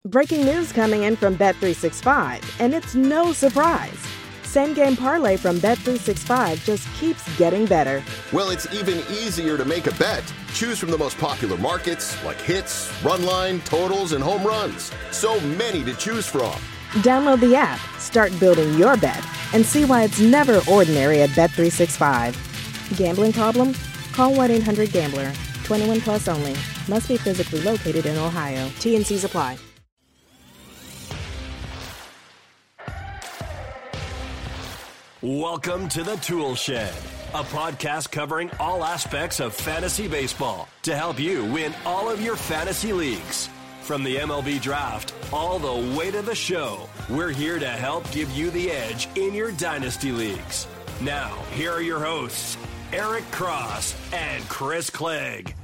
Breaking news coming in from Bet365, and it's no surprise. Same Game Parlay from Bet365 just keeps getting better. Well, it's even easier to make a bet. Choose from the most popular markets like hits, run line, totals, and home runs. So many to choose from. Download the app, start building your bet, and see why it's never ordinary at Bet365. Gambling problem? Call 1-800-GAMBLER. 21 plus only. Must be physically located in Ohio. T&Cs apply. Welcome to the Tool Shed, a podcast covering all aspects of fantasy baseball to help you win all of your fantasy leagues. From the MLB draft all the way to the show, we're here to help give you the edge in your dynasty leagues. Now, here are your hosts, Eric Cross and Chris Clegg.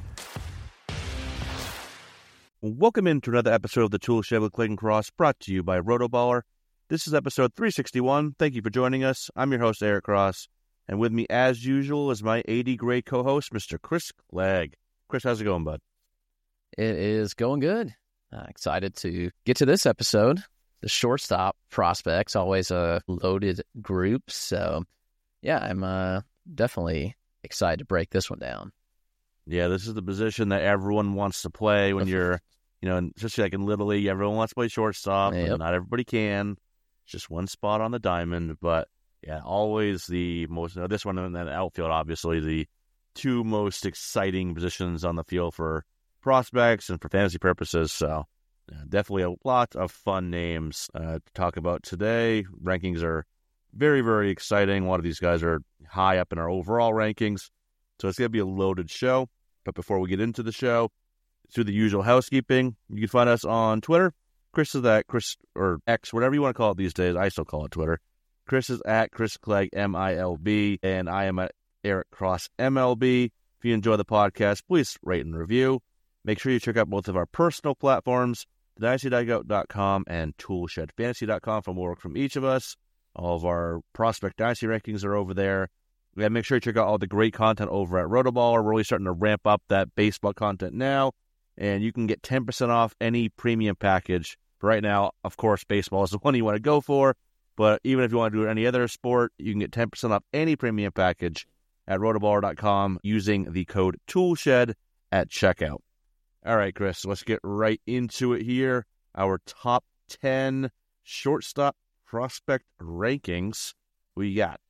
Welcome into another episode of the Tool Shed with Clegg and Cross, brought to you by Rotoballer. This is episode 361. Thank you for joining us. I'm your host, Eric Cross, and with me, as usual, is my AD Gray co-host, Mr. Chris Clegg. Chris, how's it going, bud? It is going good. Excited to get to this episode. The shortstop prospects, always a loaded group. So, yeah, I'm definitely excited to break this one down. Yeah, this is the position that everyone wants to play when you're, especially like in Little League, everyone wants to play shortstop, Yep. but not everybody can. It's just one spot on the diamond, but yeah, always the most, this one and then outfield, obviously, the two most exciting positions on the field for prospects and for fantasy purposes. So definitely a lot of fun names to talk about today. Rankings are very, very exciting. A lot of these guys are high up in our overall rankings. So it's going to be a loaded show. But before we get into the show, let's do the usual housekeeping. You can find us on Twitter. Chris is at Chris, or X, whatever you want to call it these days. I still call it Twitter. Chris is at Chris Clegg, MILB, and I am at Eric Cross, MLB. If you enjoy the podcast, please rate and review. Make sure you check out both of our personal platforms, DynastyDugout.com and ToolShedFantasy.com for more work from each of us. All of our prospect dynasty rankings are over there. Yeah, make sure you check out all the great content over at Rotoballer. We're really starting to ramp up that baseball content now, and you can get 10% off any premium package. But right now, of course, baseball is the one you want to go for, but even if you want to do any other sport, you can get 10% off any premium package at rotoballer.com using the code TOOLSHED at checkout. All right, Chris, let's get right into it here. Our top 10 shortstop prospect rankings we got.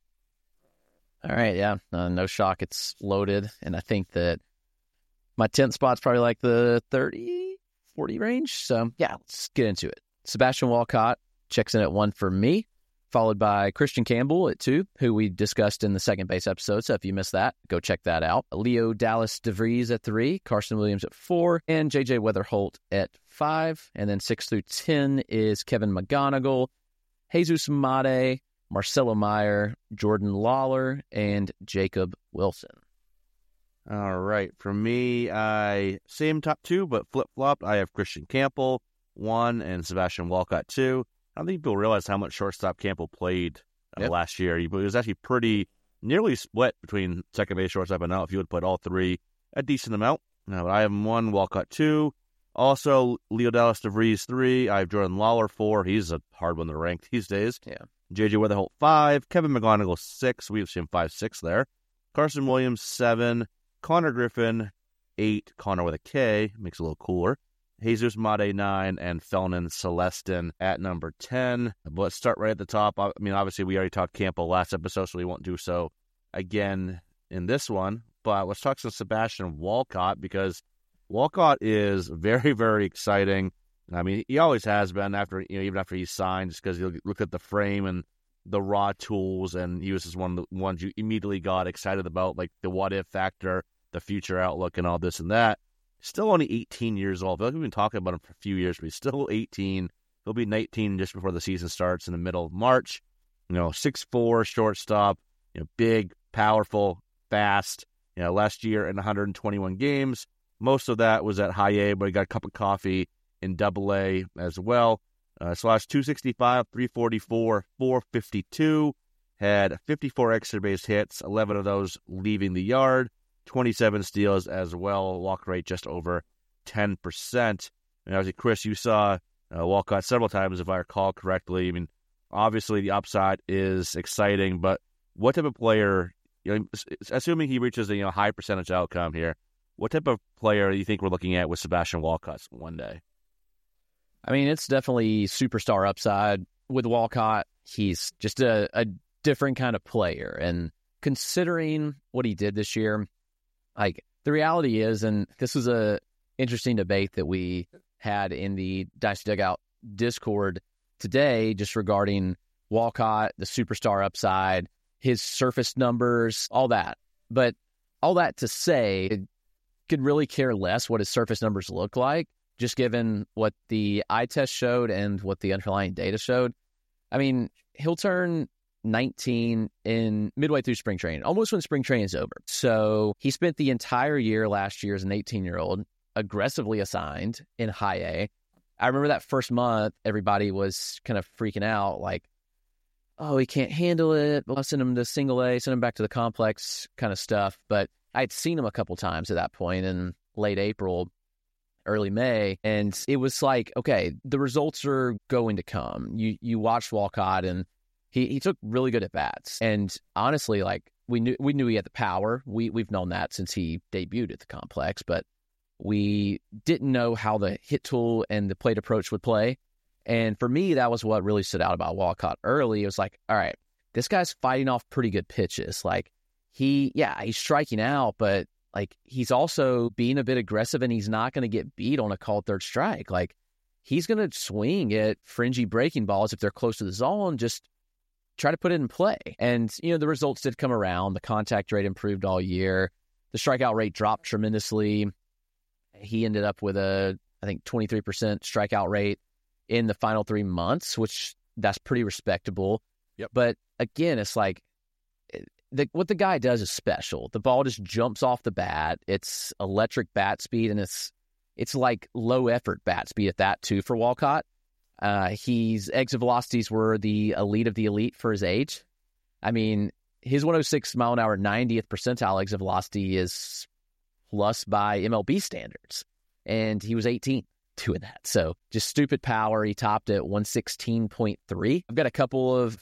All right, yeah, no shock, it's loaded, and I think that my 10th spot's probably like the 30, 40 range, so yeah, let's get into it. Sebastian Walcott checks in at 1 for me, followed by Christian Campbell at 2, who we discussed in the second base episode, so if you missed that, go check that out. Leo Dallas DeVries at 3, Carson Williams at 4, and J.J. Weatherholt at 5, and then 6 through 10 is Kevin McGonigal, Jesus Mate, Marcelo Meyer, Jordan Lawler, and Jacob Wilson. All right. For me, same top 2, but flip-flopped. I have Christian Campbell, 1, and Sebastian Walcott, 2. I don't think people realize how much shortstop Campbell played last year. He was actually pretty nearly split between second base, shortstop, and outfield. Played all three a decent amount. But I have him 1, Walcott 2. Also, Leo Dallas DeVries 3. I have Jordan Lawler 4. He's a hard one to rank these days. Yeah. J.J. Weatherholt 5. Kevin McGonigal 6. We've seen 5-6 there. Carson Williams 7. Connor Griffin 8. Connor with a K. Makes it a little cooler. Jesus Mate 9. And Felnin Celestin at number 10. But let's start right at the top. I mean, obviously, we already talked Campbell last episode, so we won't do so again in this one. But let's talk some Sebastian Walcott, because Walcott is very, very exciting. I mean, he always has been after, even after he signed, just because you look at the frame and the raw tools, and he was just one of the ones you immediately got excited about, like the what-if factor, the future outlook, and all this and that. Still only 18 years old. I feel like we've been talking about him for a few years, but he's still 18. He'll be 19 just before the season starts in the middle of March. 6'4", shortstop, big, powerful, fast. Last year in 121 games, most of that was at high A, but he got a cup of coffee in double A as well. Slash 265, 344, 452. Had 54 extra base hits, 11 of those leaving the yard, 27 steals as well. Walk rate just over 10%. And obviously, Chris, you saw Walcott several times, if I recall correctly. I mean, obviously the upside is exciting, but what type of player, assuming he reaches a high percentage outcome here, what type of player do you think we're looking at with Sebastian Walcott one day? I mean, it's definitely superstar upside with Walcott. He's just a different kind of player. And considering what he did this year, like the reality is, and this was a interesting debate that we had in the Dynasty Dugout Discord today, just regarding Walcott, the superstar upside, his surface numbers, all that. But all that to say, it could really care less what his surface numbers look like, just given what the eye test showed and what the underlying data showed. I mean, he'll turn 19 in midway through spring training, almost when spring training is over. So he spent the entire year last year as an 18-year-old aggressively assigned in high A. I remember that first month, everybody was kind of freaking out, like, oh, he can't handle it. I'll send him to single A, send him back to the complex kind of stuff. But I'd seen him a couple times at that point in late April, early May, and it was like, okay, the results are going to come. You watched Walcott, and he took really good at bats. And honestly, like we knew he had the power. We've known that since he debuted at the complex, but we didn't know how the hit tool and the plate approach would play. And for me, that was what really stood out about Walcott early. It was like, all right, this guy's fighting off pretty good pitches. Like he's striking out, but like he's also being a bit aggressive, and he's not going to get beat on a called third strike. Like he's going to swing at fringy breaking balls if they're close to the zone, just try to put it in play. And, the results did come around. The contact rate improved all year. The strikeout rate dropped tremendously. He ended up with a, I think, 23% strikeout rate in the final 3 months, which that's pretty respectable. Yep. But again, it's like what the guy does is special. The ball just jumps off the bat. It's electric bat speed, and it's like low effort bat speed at that too for Walcott. His exit velocities were the elite of the elite for his age. I mean, his 106 mile an hour 90th percentile exit velocity is plus by MLB standards, and he was 18 doing that. So just stupid power. He topped at 116.3. I've got a couple of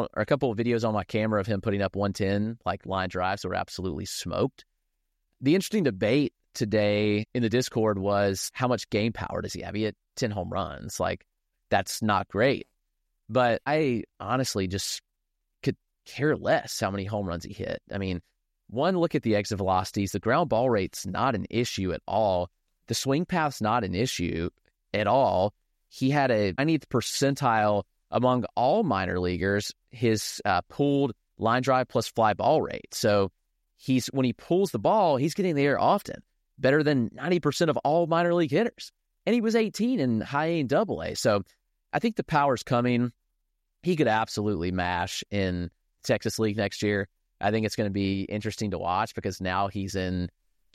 videos on my camera of him putting up 110 like line drives that were absolutely smoked. The interesting debate today in the Discord was how much game power does he have? He had 10 home runs. Like, that's not great. But I honestly just could care less how many home runs he hit. I mean, one, look at the exit velocities. The ground ball rate's not an issue at all. The swing path's not an issue at all. He had a 90th percentile among all minor leaguers, his pulled line drive plus fly ball rate. So when he pulls the ball, he's getting in the air often, better than 90% of all minor league hitters. And he was 18 in high A and double A. So I think the power's coming. He could absolutely mash in Texas League next year. I think it's going to be interesting to watch because now he's in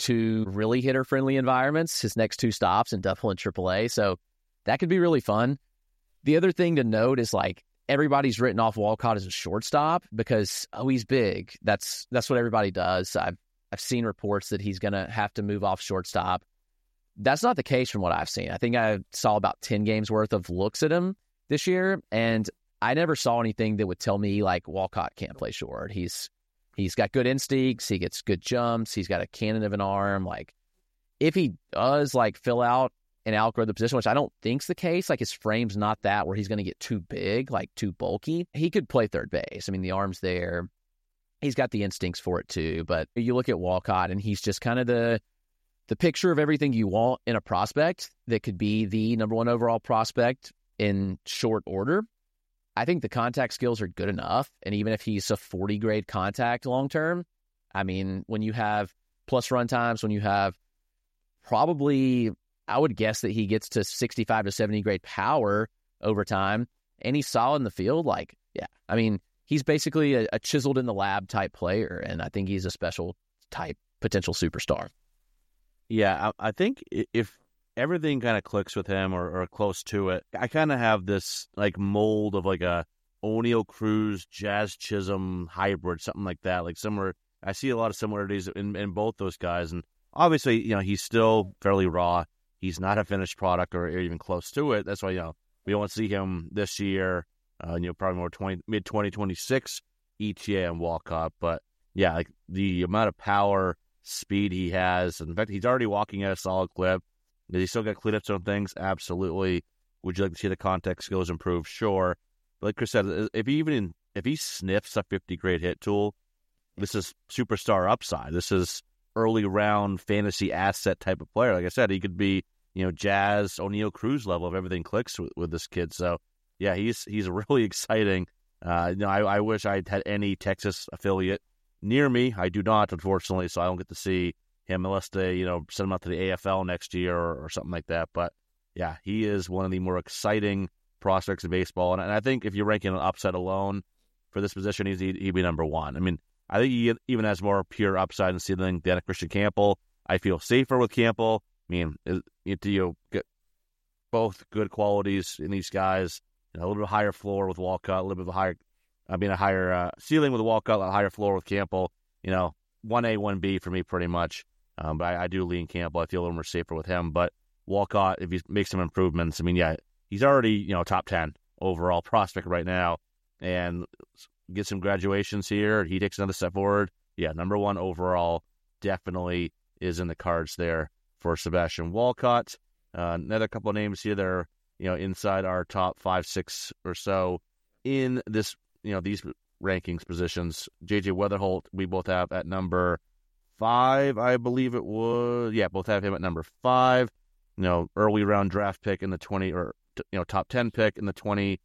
2 really hitter-friendly environments, his next 2 stops in Double and AAA. So that could be really fun. The other thing to note is, like, everybody's written off Walcott as a shortstop because, he's big. That's what everybody does. I've seen reports that he's going to have to move off shortstop. That's not the case from what I've seen. I think I saw about 10 games worth of looks at him this year, and I never saw anything that would tell me, like, Walcott can't play short. He's got good instincts. He gets good jumps. He's got a cannon of an arm. Like, if he does, like, fill out and outgrow the position, which I don't think's the case, like, his frame's not that where he's going to get too big, like, too bulky, he could play third base. I mean, the arm's there. He's got the instincts for it, too. But you look at Walcott, and he's just kind of the picture of everything you want in a prospect that could be the number 1 overall prospect in short order. I think the contact skills are good enough. And even if he's a 40 grade contact long-term, I mean, when you have plus run times, when you have probably, I would guess that he gets to 65 to 70 grade power over time, and he's solid in the field. Like, yeah, I mean, he's basically a chiseled in the lab type player. And I think he's a special type potential superstar. Yeah, I think if everything kind of clicks with him or close to it, I kind of have this like mold of like a O'Neal Cruz, Jazz Chisholm hybrid, something like that. Like similar, I see a lot of similarities in both those guys. And obviously, he's still fairly raw. He's not a finished product or even close to it. That's why, we won't see him this year. Probably more mid 2026 ETA and Walcott. But yeah, like the amount of power, speed he has. In fact, he's already walking at a solid clip. Does he still got cleanups on things? Absolutely. Would you like to see the contact skills improve? Sure. But like Chris said, if he sniffs a 50 grade hit tool, this is superstar upside. This is early round fantasy asset type of player. Like I said, he could be, Jazz, O'Neal Cruz level if everything clicks with this kid. So yeah, he's really exciting. I wish I had any Texas affiliate near me. I do not, unfortunately, so I don't get to see him unless they, send him out to the AFL next year or something like that. But yeah, he is one of the more exciting prospects in baseball. And I think if you're ranking an upside alone for this position, he'd be number one. I mean, I think he even has more pure upside and ceiling than Christian Campbell. I feel safer with Campbell. I mean, you get both good qualities in these guys. A little bit higher floor with Walcott, a little bit of a higher ceiling with Walcott, a higher floor with Campbell. 1A, 1B for me pretty much. But I do lean Campbell. I feel a little more safer with him. But Walcott, if he makes some improvements, I mean, yeah, he's already, top 10 overall prospect right now. And get some graduations here. He takes another step forward. Yeah, number one overall definitely is in the cards there for Sebastian Walcott. Another couple of names here that are, inside our top 5, 6 or so in this, these rankings positions. JJ Weatherholt, we both have at number 5, I believe it was. Yeah, both have him at number 5. Early round draft pick in the top 10 pick in the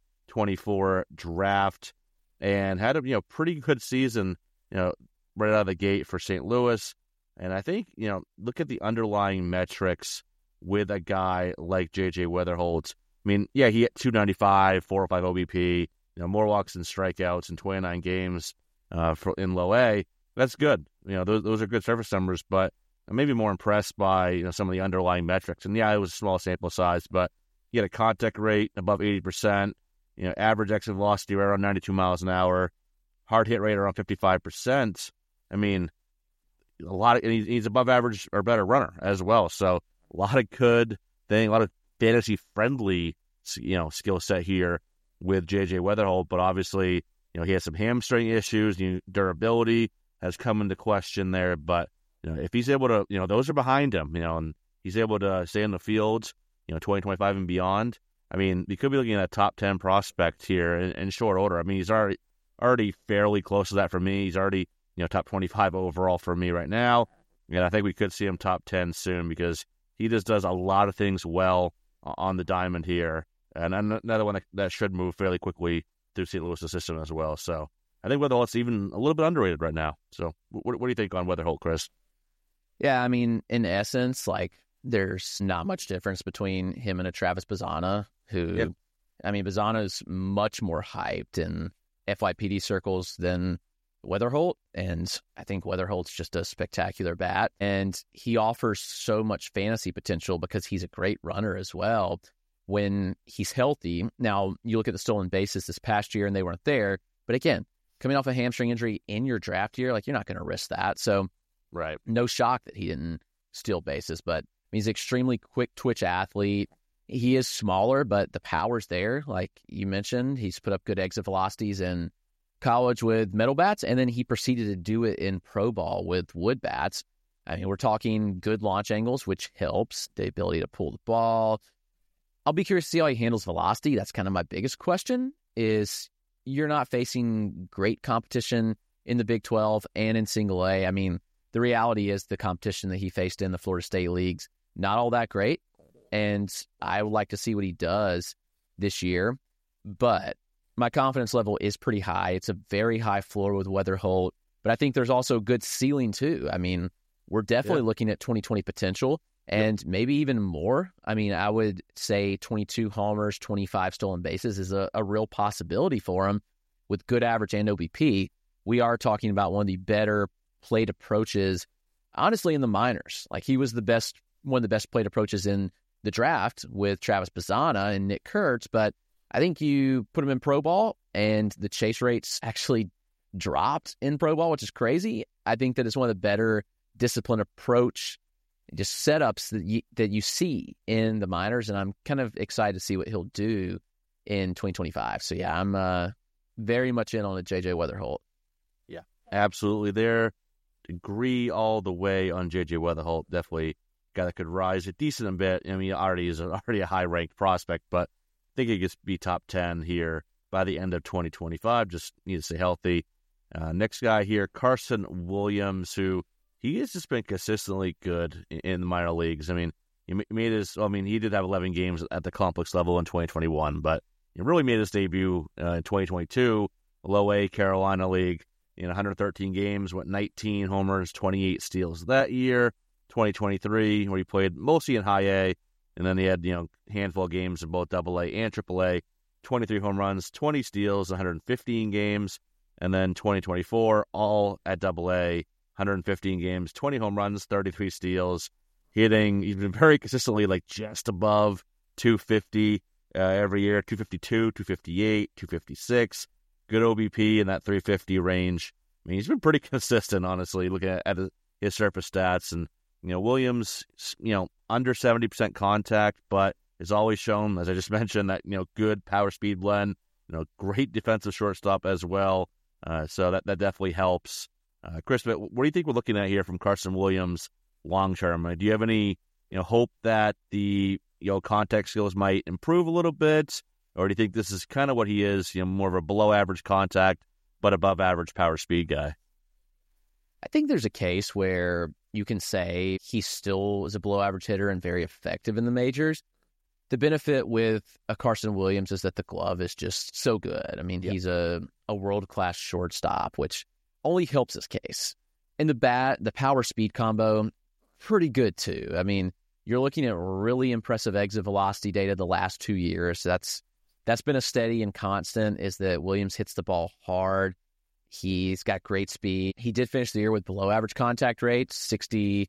2024 draft, and had a pretty good season, right out of the gate for St. Louis. And I think look at the underlying metrics with a guy like JJ Weatherholt. I mean, yeah, he hit 295, 405 OBP, more walks and strikeouts in 29 games in low A. That's good. Those are good surface numbers, but I'm maybe more impressed by some of the underlying metrics. And yeah, it was a small sample size, but he had a contact rate above 80%, average exit velocity right around 92 miles an hour, hard hit rate around 55%. I mean, and he's above average or better runner as well. So a lot of good thing, a lot of fantasy friendly, skill set here with JJ Weatherholt. But obviously, he has some hamstring issues. Durability has come into question there. But if he's able to, those are behind him. And he's able to stay in the field, 2025 and beyond. I mean, we could be looking at a top 10 prospect here in short order. I mean, he's already fairly close to that for me. He's already top 25 overall for me right now. And I think we could see him top 10 soon because he just does a lot of things well on the diamond here. And another one that should move fairly quickly through St. Louis' system as well. So I think Weatherholt's even a little bit underrated right now. So what do you think on Weatherholt, Chris? Yeah, I mean, in essence, there's not much difference between him and a Travis Bazzana, who, yep. I mean, Bazzana's much more hyped in FYPD circles than Weatherholt, and I think Weatherholt's just a spectacular bat, and he offers so much fantasy potential because he's a great runner as well when he's healthy. Now, you look at the stolen bases this past year, and they weren't there, but again, coming off a hamstring injury in your draft year, you're not going to risk that, so right, no shock that he didn't steal bases, but he's an extremely quick twitch athlete. He is smaller, but the power's there. Like you mentioned, he's put up good exit velocities in college with metal bats, and then he proceeded to do it in pro ball with wood bats. I mean, we're talking good launch angles, which helps the ability to pull the ball. I'll be curious to see how he handles velocity. That's kind of my biggest question, is you're not facing great competition in the Big 12 and in Single A. I mean, the reality is the competition that he faced in the Florida State leagues, not all that great. And I would like to see what he does this year. But my confidence level is pretty high. It's a very high floor with Weatherholt. But I think there's also good ceiling, too. I mean, we're definitely looking at 2020 potential and maybe even more. I mean, I would say 22 homers, 25 stolen bases is a real possibility for him with good average and OBP. We are talking about one of the better plate approaches, honestly, in the minors. He was one of the best plate approaches in the draft with Travis Bazzana and Nick Kurtz, but I think you put him in pro ball and the chase rates actually dropped in pro ball, which is crazy. I think that it's one of the better disciplined approach, just setups that you see in the minors, and I'm kind of excited to see what he'll do in 2025. So, yeah, I'm very much in on a J.J. Weatherholt. Yeah, absolutely there. Agree all the way on J.J. Weatherholt. Definitely a guy that could rise a decent bit. I mean, already is already a high-ranked prospect, but I think he could be top 10 here by the end of 2025. Just need to stay healthy. Next guy here, Carson Williams, who he has just been consistently good in the minor leagues. I mean, he did have 11 games at the complex level in 2021, but he really made his debut in 2022, low A Carolina League. In 113 games, went 19 homers, 28 steals that year. 2023, where he played mostly in high A, and then he had handful of games in both Double A and Triple A. 23 home runs, 20 steals, 115 games, and then 2024, all at Double A, 115 games, 20 home runs, 33 steals, hitting. He's been very consistently just above 250 every year, 252, 258, 256. Good OBP in that 350 range. I mean, he's been pretty consistent, honestly, looking at his surface stats. And, Williams, under 70% contact, but has always shown, as I just mentioned, that, good power speed blend, great defensive shortstop as well. So that definitely helps. Chris, what do you think we're looking at here from Carson Williams long term? Do you have any, hope that the, contact skills might improve a little bit? Or do you think this is kind of what he is, more of a below-average contact, but above-average power speed guy? I think there's a case where you can say he still is a below-average hitter and very effective in the majors. The benefit with a Carson Williams is that the glove is just so good. I mean, He's a world-class shortstop, which only helps his case. And the power-speed combo, pretty good too. I mean, you're looking at really impressive exit velocity data the last 2 years. That's been a steady and constant, is that Williams hits the ball hard. He's got great speed. He did finish the year with below average contact rates, 68%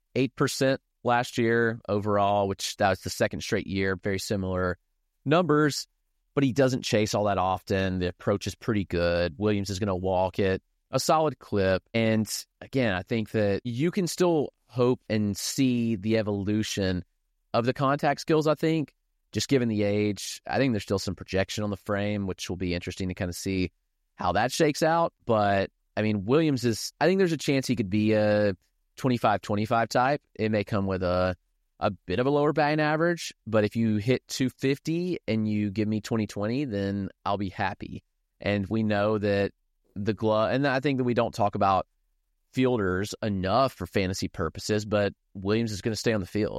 last year overall, which that was the second straight year, very similar numbers, but he doesn't chase all that often. The approach is pretty good. Williams is going to walk it a solid clip. And again, I think that you can still hope and see the evolution of the contact skills, I think. Just given the age, I think there's still some projection on the frame, which will be interesting to kind of see how that shakes out. But, I mean, Williams I think there's a chance he could be a 25-25 type. It may come with a bit of a lower batting average, but if you hit 250 and you give me 20-20, then I'll be happy. And we know that the glove, and I think that we don't talk about fielders enough for fantasy purposes, but Williams is going to stay on the field.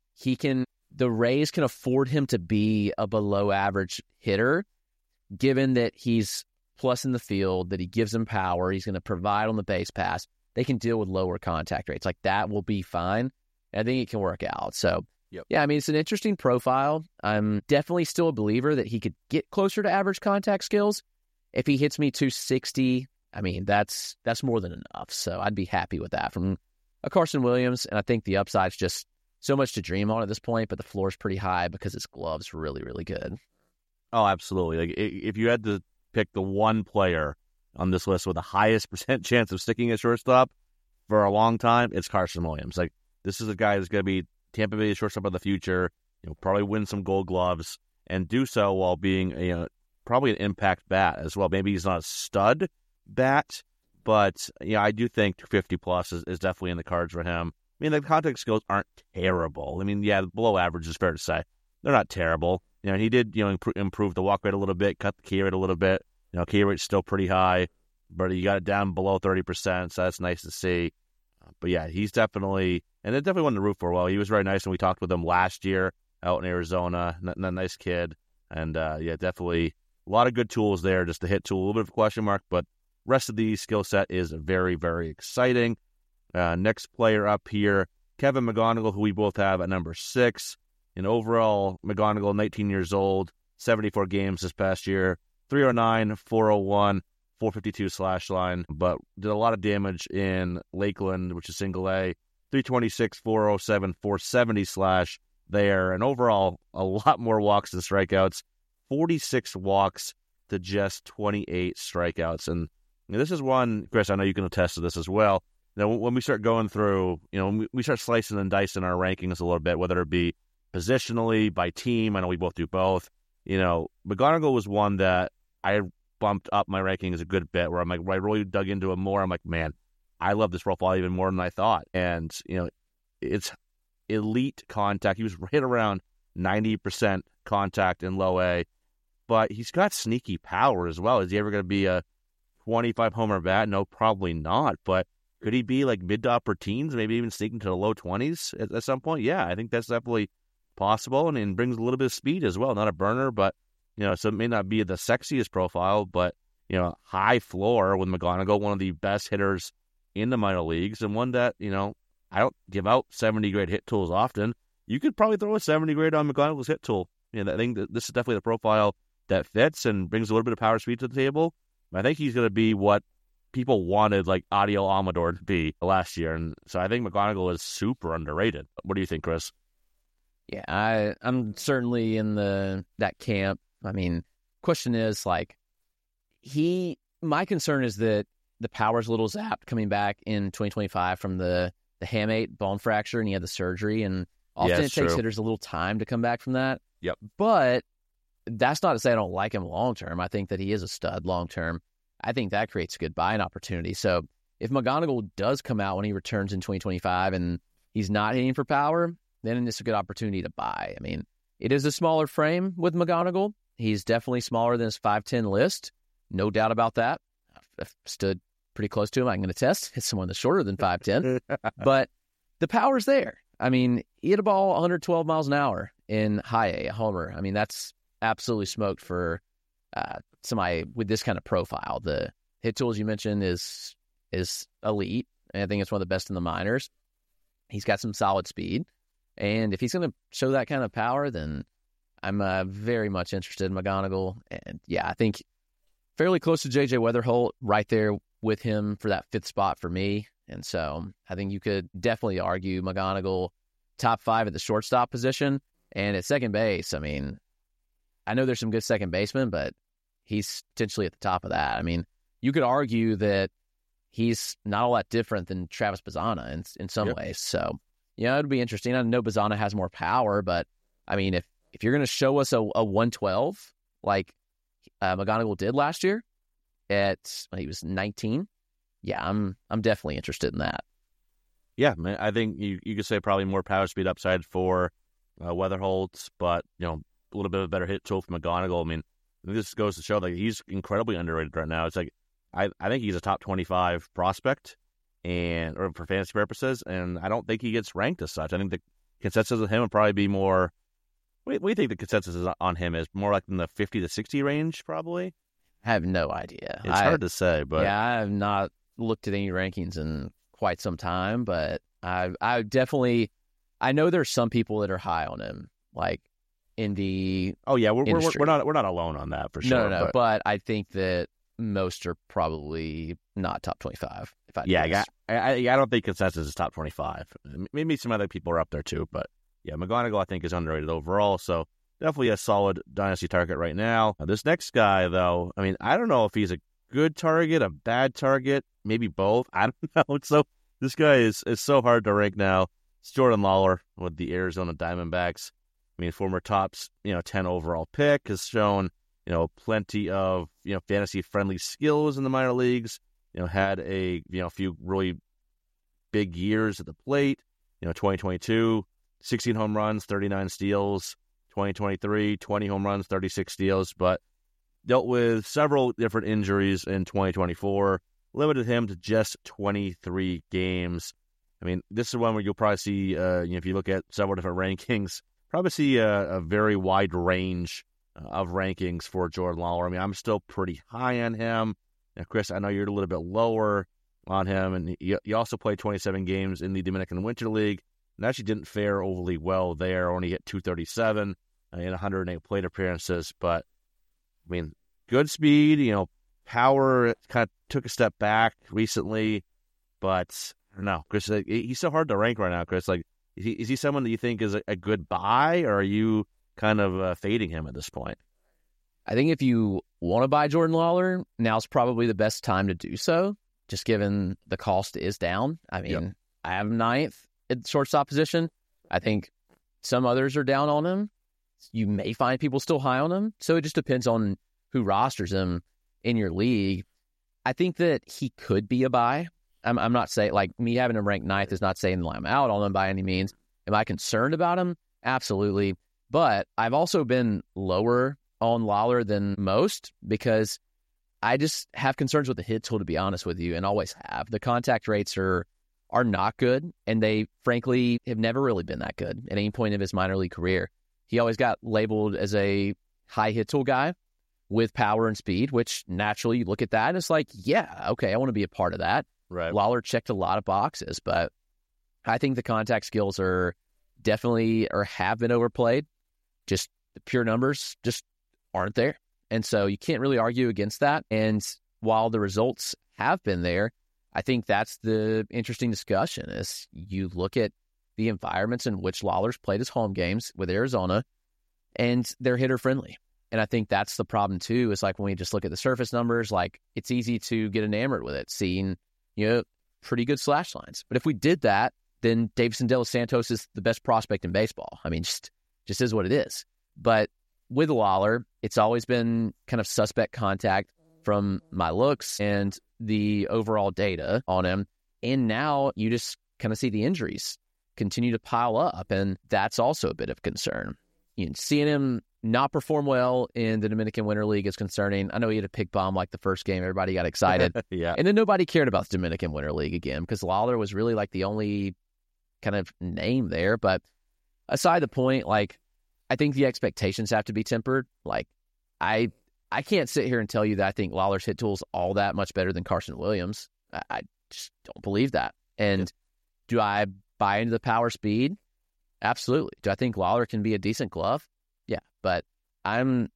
The Rays can afford him to be a below average hitter, given that he's plus in the field, that he gives them power, he's going to provide on the base pass. They can deal with lower contact rates. That will be fine. I think it can work out. So, Yeah, I mean, it's an interesting profile. I'm definitely still a believer that he could get closer to average contact skills. If he hits me 260, I mean, that's more than enough. So I'd be happy with that from a Carson Williams. And I think the upside's just so much to dream on at this point, but the floor is pretty high because his glove's really, really good. Oh, absolutely. If you had to pick the one player on this list with the highest % chance of sticking at shortstop for a long time, it's Carson Williams. This is a guy who's going to be Tampa Bay's shortstop of the future, probably win some gold gloves and do so while being probably an impact bat as well. Maybe he's not a stud bat, but I do think 250 plus is definitely in the cards for him. I mean, the contact skills aren't terrible. I mean, below average is fair to say. They're not terrible. He did, improve the walk rate a little bit, cut the K rate a little bit. K rate's still pretty high, but he got it down below 30%, so that's nice to see. But yeah, he's definitely, and they definitely wanted to root for. Well, he was very nice, and we talked with him last year out in Arizona. Nice kid, and definitely a lot of good tools there. Just the hit tool, a little bit of a question mark, but rest of the skill set is very, very exciting. Next player up here, Kevin McGonigal, who we both have at number 6. In overall, McGonigal, 19 years old, 74 games this past year, 309, 401, 452 slash line, but did a lot of damage in Lakeland, which is single A, 326, 407, 470 slash there, and overall, a lot more walks than strikeouts, 46 walks to just 28 strikeouts. And this is one, Chris, I know you can attest to this as well. When we start going through, when we start slicing and dicing our rankings a little bit, whether it be positionally, by team, I know we both do both, McGonigal was one that I bumped up my rankings a good bit, where I'm like, I really dug into it more. I'm like, man, I love this profile even more than I thought. And, it's elite contact. He was right around 90% contact in low A, but he's got sneaky power as well. Is he ever going to be a 25 homer bat? No, probably not. But could he be like mid to upper teens, maybe even sneaking to the low 20s at some point? Yeah, I think that's definitely possible, and brings a little bit of speed as well. Not a burner, but, so it may not be the sexiest profile, but, high floor with McGonigal, one of the best hitters in the minor leagues, and one that, I don't give out 70 grade hit tools often. You could probably throw a 70 grade on McGonigal's hit tool. I think that this is definitely the profile that fits and brings a little bit of power speed to the table. I think he's going to be what people wanted like Adiel Amador to be last year. And so I think McGonigal is super underrated. What do you think, Chris? Yeah, I'm certainly in that camp. I mean, question is like, my concern is that the power's a little zapped coming back in 2025 from the hamate bone fracture, and he had the surgery, and often it takes hitters a little time to come back from that. Yep. But that's not to say I don't like him long term. I think that he is a stud long term. I think that creates a good buying opportunity. So if McGonigal does come out when he returns in 2025 and he's not hitting for power, then it's a good opportunity to buy. I mean, it is a smaller frame with McGonigal. He's definitely smaller than his 5'10" list. No doubt about that. I've stood pretty close to him. I'm going to test. It's someone that's shorter than 5'10", but the power's there. I mean, he hit a ball 112 miles an hour in high A, a homer. I mean, that's absolutely smoked for somebody with this kind of profile. The hit tools you mentioned is elite, and I think it's one of the best in the minors. He's got some solid speed, and if he's going to show that kind of power, then I'm very much interested in McGonigal. And yeah, I think fairly close to J.J. Weatherholt, right there with him for that fifth spot for me. And so I think you could definitely argue McGonigal top 5 at the shortstop position. And at second base, I mean, I know there's some good second basemen, but he's potentially at the top of that. I mean, you could argue that he's not all that different than Travis Bazzana in some ways. So, it'd be interesting. I know Bazzana has more power, but I mean, if you're going to show us a 112 like McGonigal did last year when he was 19, yeah, I'm definitely interested in that. Yeah, man, I think you could say probably more power speed upside for Weatherholt, but a little bit of a better hit tool for McGonigal. I mean, this goes to show that he's incredibly underrated right now. It's like I think he's a top 25 prospect, or for fantasy purposes, and I don't think he gets ranked as such. I think the consensus of him would probably be more. What do you think the consensus is on him is? More like in the 50 to 60 range, probably? I have no idea. It's hard to say, but yeah, I have not looked at any rankings in quite some time, but I definitely, I know there's some people that are high on him, like in the we're not alone on that for sure. No, but I think that most are probably not top 25. I don't think consensus is top 25. Maybe some other people are up there too, but yeah, McGonigal I think is underrated overall, so definitely a solid dynasty target right now. This next guy, though, I mean, I don't know if he's a good target, a bad target, maybe both. I don't know. So this guy is so hard to rank now. It's Jordan Lawlar with the Arizona Diamondbacks. I mean, former tops, 10 overall pick, has shown, plenty of, fantasy-friendly skills in the minor leagues. Had a, few really big years at the plate. 2022, 16 home runs, 39 steals. 2023, 20 home runs, 36 steals, but dealt with several different injuries in 2024, limited him to just 23 games. I mean, this is one where you'll probably see, if you look at several different rankings, probably see a very wide range of rankings for Jordan Lawlar. I mean, I'm still pretty high on him. Now, Chris, I know you're a little bit lower on him, and he also played 27 games in the Dominican Winter League, and actually didn't fare overly well there, only hit 237 in 108 plate appearances. But, I mean, good speed, power kind of took a step back recently, but I don't know, Chris, he's so hard to rank right now, Chris. Like, is he someone that you think is a good buy, or are you kind of fading him at this point? I think if you want to buy Jordan Lawlar, now's probably the best time to do so, just given the cost is down. I mean, I have 9th at the shortstop position. I think some others are down on him. you may find people still high on him. So it just depends on who rosters him in your league. I think that he could be a buy. I'm not saying, like, me having him ranked 9th is not saying that I'm out on him by any means. Am I concerned about him? Absolutely. But I've also been lower on Lawler than most because I just have concerns with the hit tool, to be honest with you, and always have. The contact rates are not good, and they, frankly, have never really been that good at any point of his minor league career. He always got labeled as a high hit tool guy with power and speed, which naturally you look at that and it's like, yeah, okay, I want to be a part of that. Right. Lawler checked a lot of boxes, but I think the contact skills are definitely or have been overplayed. Just the pure numbers just aren't there. And so you can't really argue against that. And while the results have been there, I think that's the interesting discussion is you look at the environments in which Lawler's played his home games with Arizona, and they're hitter friendly. And I think that's the problem too, is like when we just look at the surface numbers, like it's easy to get enamored with it, seeing, pretty good slash lines. But if we did that, then Davison De Los Santos is the best prospect in baseball. I mean, just is what it is. But with Lawler, it's always been kind of suspect contact from my looks and the overall data on him. And now you just kind of see the injuries continue to pile up, and that's also a bit of concern. Seeing him not perform well in the Dominican Winter League is concerning. I know he had a pick bomb like the first game. Everybody got excited. Yeah. And then nobody cared about the Dominican Winter League again because Lawler was really like the only kind of name there. But aside the point, like, I think the expectations have to be tempered. Like, I can't sit here and tell you that I think Lawler's hit tool's all that much better than Carson Williams. I just don't believe that. And do I buy into the power speed? Absolutely. Do I think Lawler can be a decent glove? Yeah, but I'm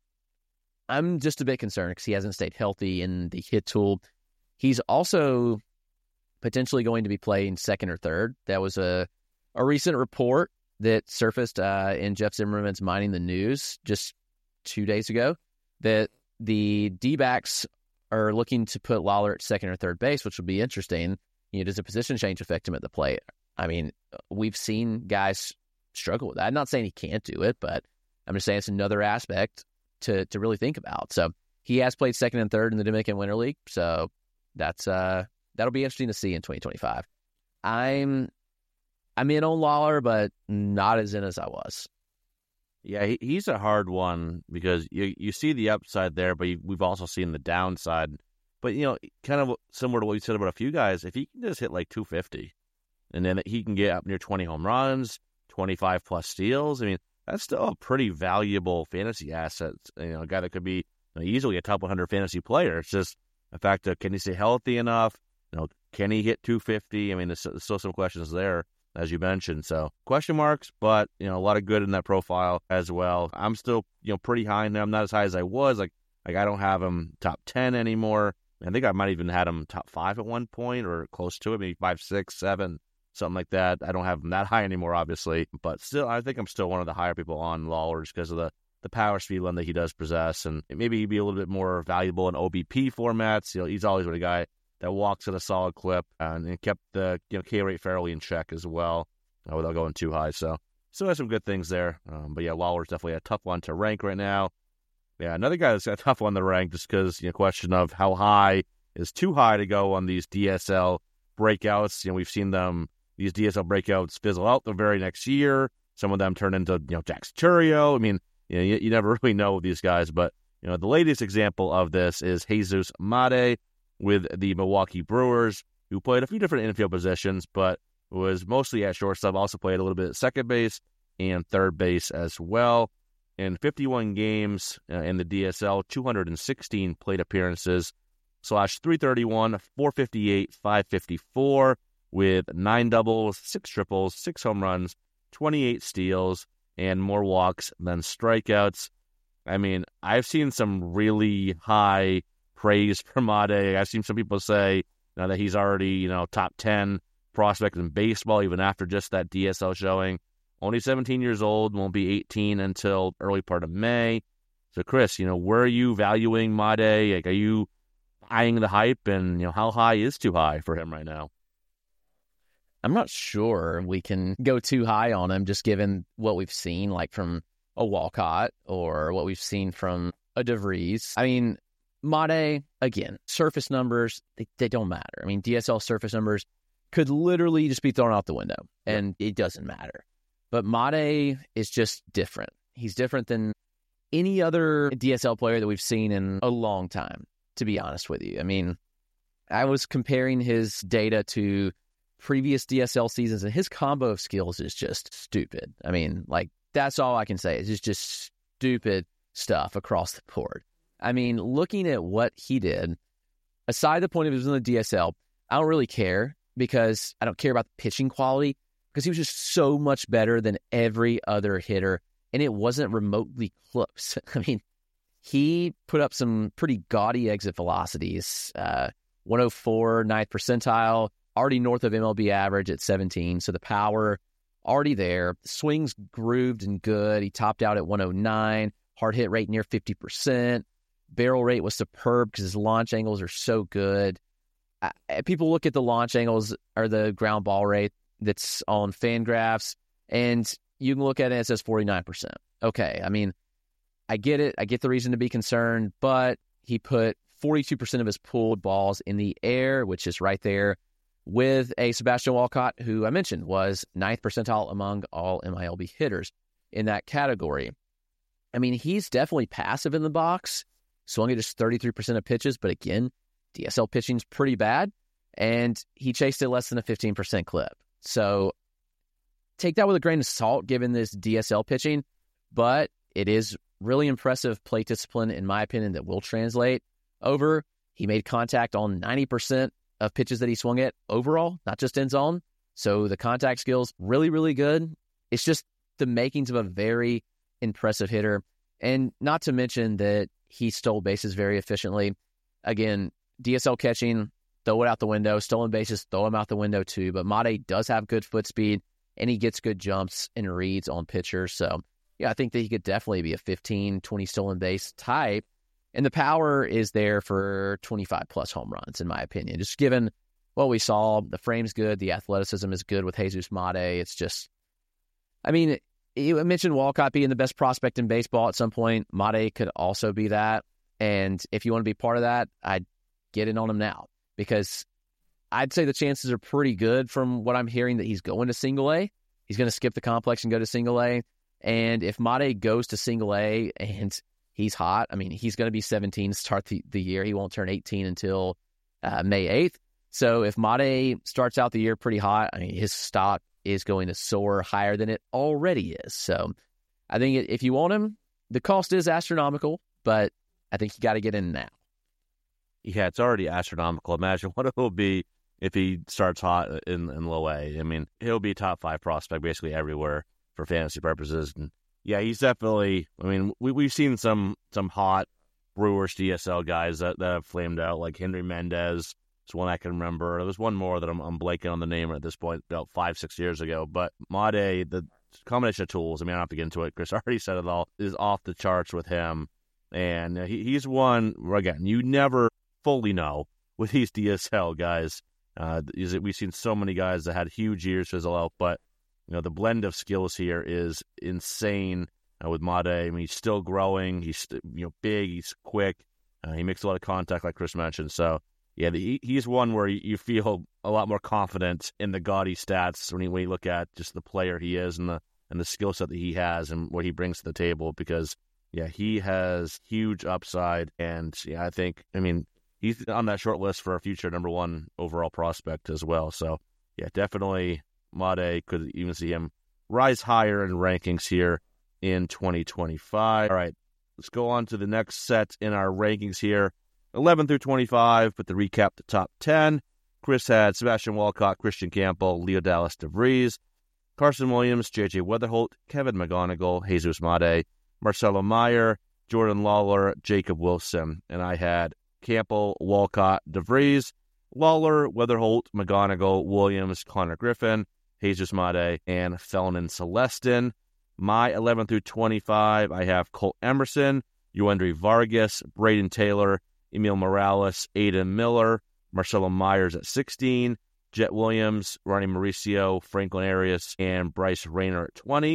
just a bit concerned because he hasn't stayed healthy in the hit tool. He's also potentially going to be playing second or third. That was a recent report that surfaced in Jeff Zimmerman's Mining the News just 2 days ago that the D-backs are looking to put Lawler at second or third base, which will be interesting. Does a position change affect him at the plate? I mean, we've seen guys struggle with that. I'm not saying he can't do it, but I'm just saying it's another aspect to really think about. So he has played second and third in the Dominican Winter League. So that'll be interesting to see in 2025. I'm in on Lawler, but not as in as I was. Yeah, he's a hard one because you see the upside there, but we've also seen the downside. But, kind of similar to what you said about a few guys, if he can just hit like 250 and then he can get up near 20 home runs, 25 plus steals, I mean, that's still a pretty valuable fantasy asset. A guy that could be easily a top 100 fantasy player. It's just the fact that can he stay healthy enough? Can he hit 250? I mean, there's still some questions there, as you mentioned. So question marks, but, a lot of good in that profile as well. I'm still, pretty high in there. I'm not as high as I was. Like I don't have him top 10 anymore. I think I might even had him top 5 at one point or close to it, maybe 5, 6, 7, something like that. I don't have him that high anymore, obviously. But still, I think I'm still one of the higher people on Lawler just because of the power speed line that he does possess. And maybe he'd be a little bit more valuable in OBP formats. He's always been a guy that walks at a solid clip and kept the K rate fairly in check as well without going too high. So still has some good things there. But yeah, Lawler's definitely a tough one to rank right now. Yeah, another guy that's a tough one to rank just because, question of how high is too high to go on these DSL breakouts. We've seen these DSL breakouts fizzle out the very next year. Some of them turn into, Jack Turio. I mean, you never really know with these guys, but, the latest example of this is Jesus Made with the Milwaukee Brewers, who played a few different infield positions, but was mostly at shortstop, also played a little bit at second base and third base as well. In 51 games in the DSL, 216 plate appearances, /331, 458, 554, with 9 doubles, 6 triples, 6 home runs, 28 steals, and more walks than strikeouts. I mean, I've seen some really high praise for Made. I've seen some people say that he's already, top 10 prospect in baseball, even after just that DSL showing. Only 17 years old, won't be 18 until early part of May. So, Chris, where are you valuing Made? Like, are you eyeing the hype? And, how high is too high for him right now? I'm not sure we can go too high on him, just given what we've seen, like from a Walcott or what we've seen from a DeVries. I mean, Made, again, surface numbers, they don't matter. I mean, DSL surface numbers could literally just be thrown out the window, and it doesn't matter. But Made is just different. He's different than any other DSL player that we've seen in a long time, to be honest with you. I mean, I was comparing his data to previous DSL seasons, and his combo of skills is just stupid. I mean, like, that's all I can say. It's just stupid stuff across the board. I mean, looking at what he did, aside the point of he was in the DSL, I don't really care because I don't care about the pitching quality because he was just so much better than every other hitter, and it wasn't remotely close. I mean, he put up some pretty gaudy exit velocities, 104, 9th percentile, already north of MLB average at 17, so the power already there. The swings grooved and good. He topped out at 109, hard hit rate near 50%. Barrel rate was superb because his launch angles are so good. People look at the launch angles or the ground ball rate that's on Fangraphs, and you can look at it and it says 49%. Okay, I mean, I get it. I get the reason to be concerned, but he put 42% of his pulled balls in the air, which is right there with a Sebastian Walcott, who I mentioned was 9th percentile among all MILB hitters in that category. I mean, he's definitely passive in the box, swung at just 33% of pitches, but again, DSL pitching's pretty bad, and he chased it less than a 15% clip. So take that with a grain of salt, given this DSL pitching, but it is really impressive plate discipline, in my opinion, that will translate over. He made contact on 90% of pitches that he swung at overall, not just in zone. So the contact skills, really, really good. It's just the makings of a very impressive hitter. And not to mention that he stole bases very efficiently. Again, DSL catching, throw it out the window. Stolen bases, throw him out the window too. But Made does have good foot speed, and he gets good jumps and reads on pitchers. So, yeah, I think that he could definitely be a 15, 20 stolen base type. And the power is there for 25-plus home runs, in my opinion. Just given what we saw, the frame's good, the athleticism is good with Jesus Made. It's just, I mean, you mentioned Walcott being the best prospect in baseball at some point. Made could also be that. And if you want to be part of that, I'd get in on him now, because I'd say the chances are pretty good from what I'm hearing that he's going to single A. He's going to skip the complex and go to single A. And if Made goes to single A and he's hot, I mean, he's going to be 17 to start the year. He won't turn 18 until May 8th. So if Made starts out the year pretty hot, I mean, his stock is going to soar higher than it already is. So I think if you want him, the cost is astronomical, but I think you got to get in now. Yeah, it's already astronomical. Imagine what it will be if he starts hot in low A. I mean, he'll be top 5 prospect basically everywhere for fantasy purposes. And yeah, he's definitely, I mean, we've seen some hot Brewers DSL guys that have flamed out, like Henry Mendez. It's one I can remember. There was one more that I'm blanking on the name at this point, about 5-6 years ago. But Made, the combination of tools, I mean, I don't have to get into it. Chris already said it all, is off the charts with him. And he's one, again, you never fully know with these DSL guys. We've seen so many guys that had huge years fizzle out, but you know, the blend of skills here is insane with Made. I mean, he's still growing. He's big. He's quick. He makes a lot of contact, like Chris mentioned. So yeah, he's one where you feel a lot more confident in the gaudy stats when you look at just the player he is and the skill set that he has and what he brings to the table. Because yeah, he has huge upside, and yeah, I mean, he's on that short list for a future number 1 overall prospect as well. So yeah, definitely Made, could even see him rise higher in rankings here in 2025. All right, let's go on to the next set in our rankings here, 11 through 25. But to recap the top 10, Chris had Sebastian Walcott, Christian Campbell, Leo Dallas DeVries, Carson Williams, J.J. Weatherholt, Kevin McGonigal, Jesus Made, Marcelo Meyer, Jordan Lawler, Jacob Wilson. And I had Campbell, Walcott, DeVries, Lawler, Weatherholt, McGonigal, Williams, Connor Griffin, Jesus Made, and Felnin Celestin. My 11 through 25, I have Colt Emerson, Euandry Vargas, Braden Taylor, Emil Morales, Aiden Miller, Marcelo Myers at 16, Jet Williams, Ronnie Mauricio, Franklin Arias, and Bryce Rayner at 20.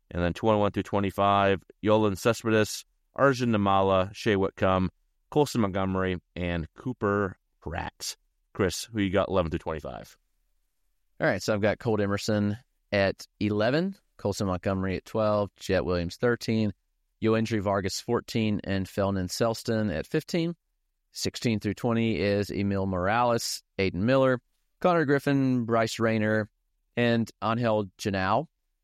And then 21 through 25, Yolan Cespedes, Arjun Namala, Shea Whitcomb, Colson Montgomery, and Cooper Pratt. Chris, who you got 11 through 25? All right, so I've got Colt Emerson at 11, Colson Montgomery at 12, Jet Williams 13, Yoendry Vargas 14, and Felton Selston at 15. 16 through 20 is Emil Morales, Aiden Miller, Connor Griffin, Bryce Rayner, and Angel Henao.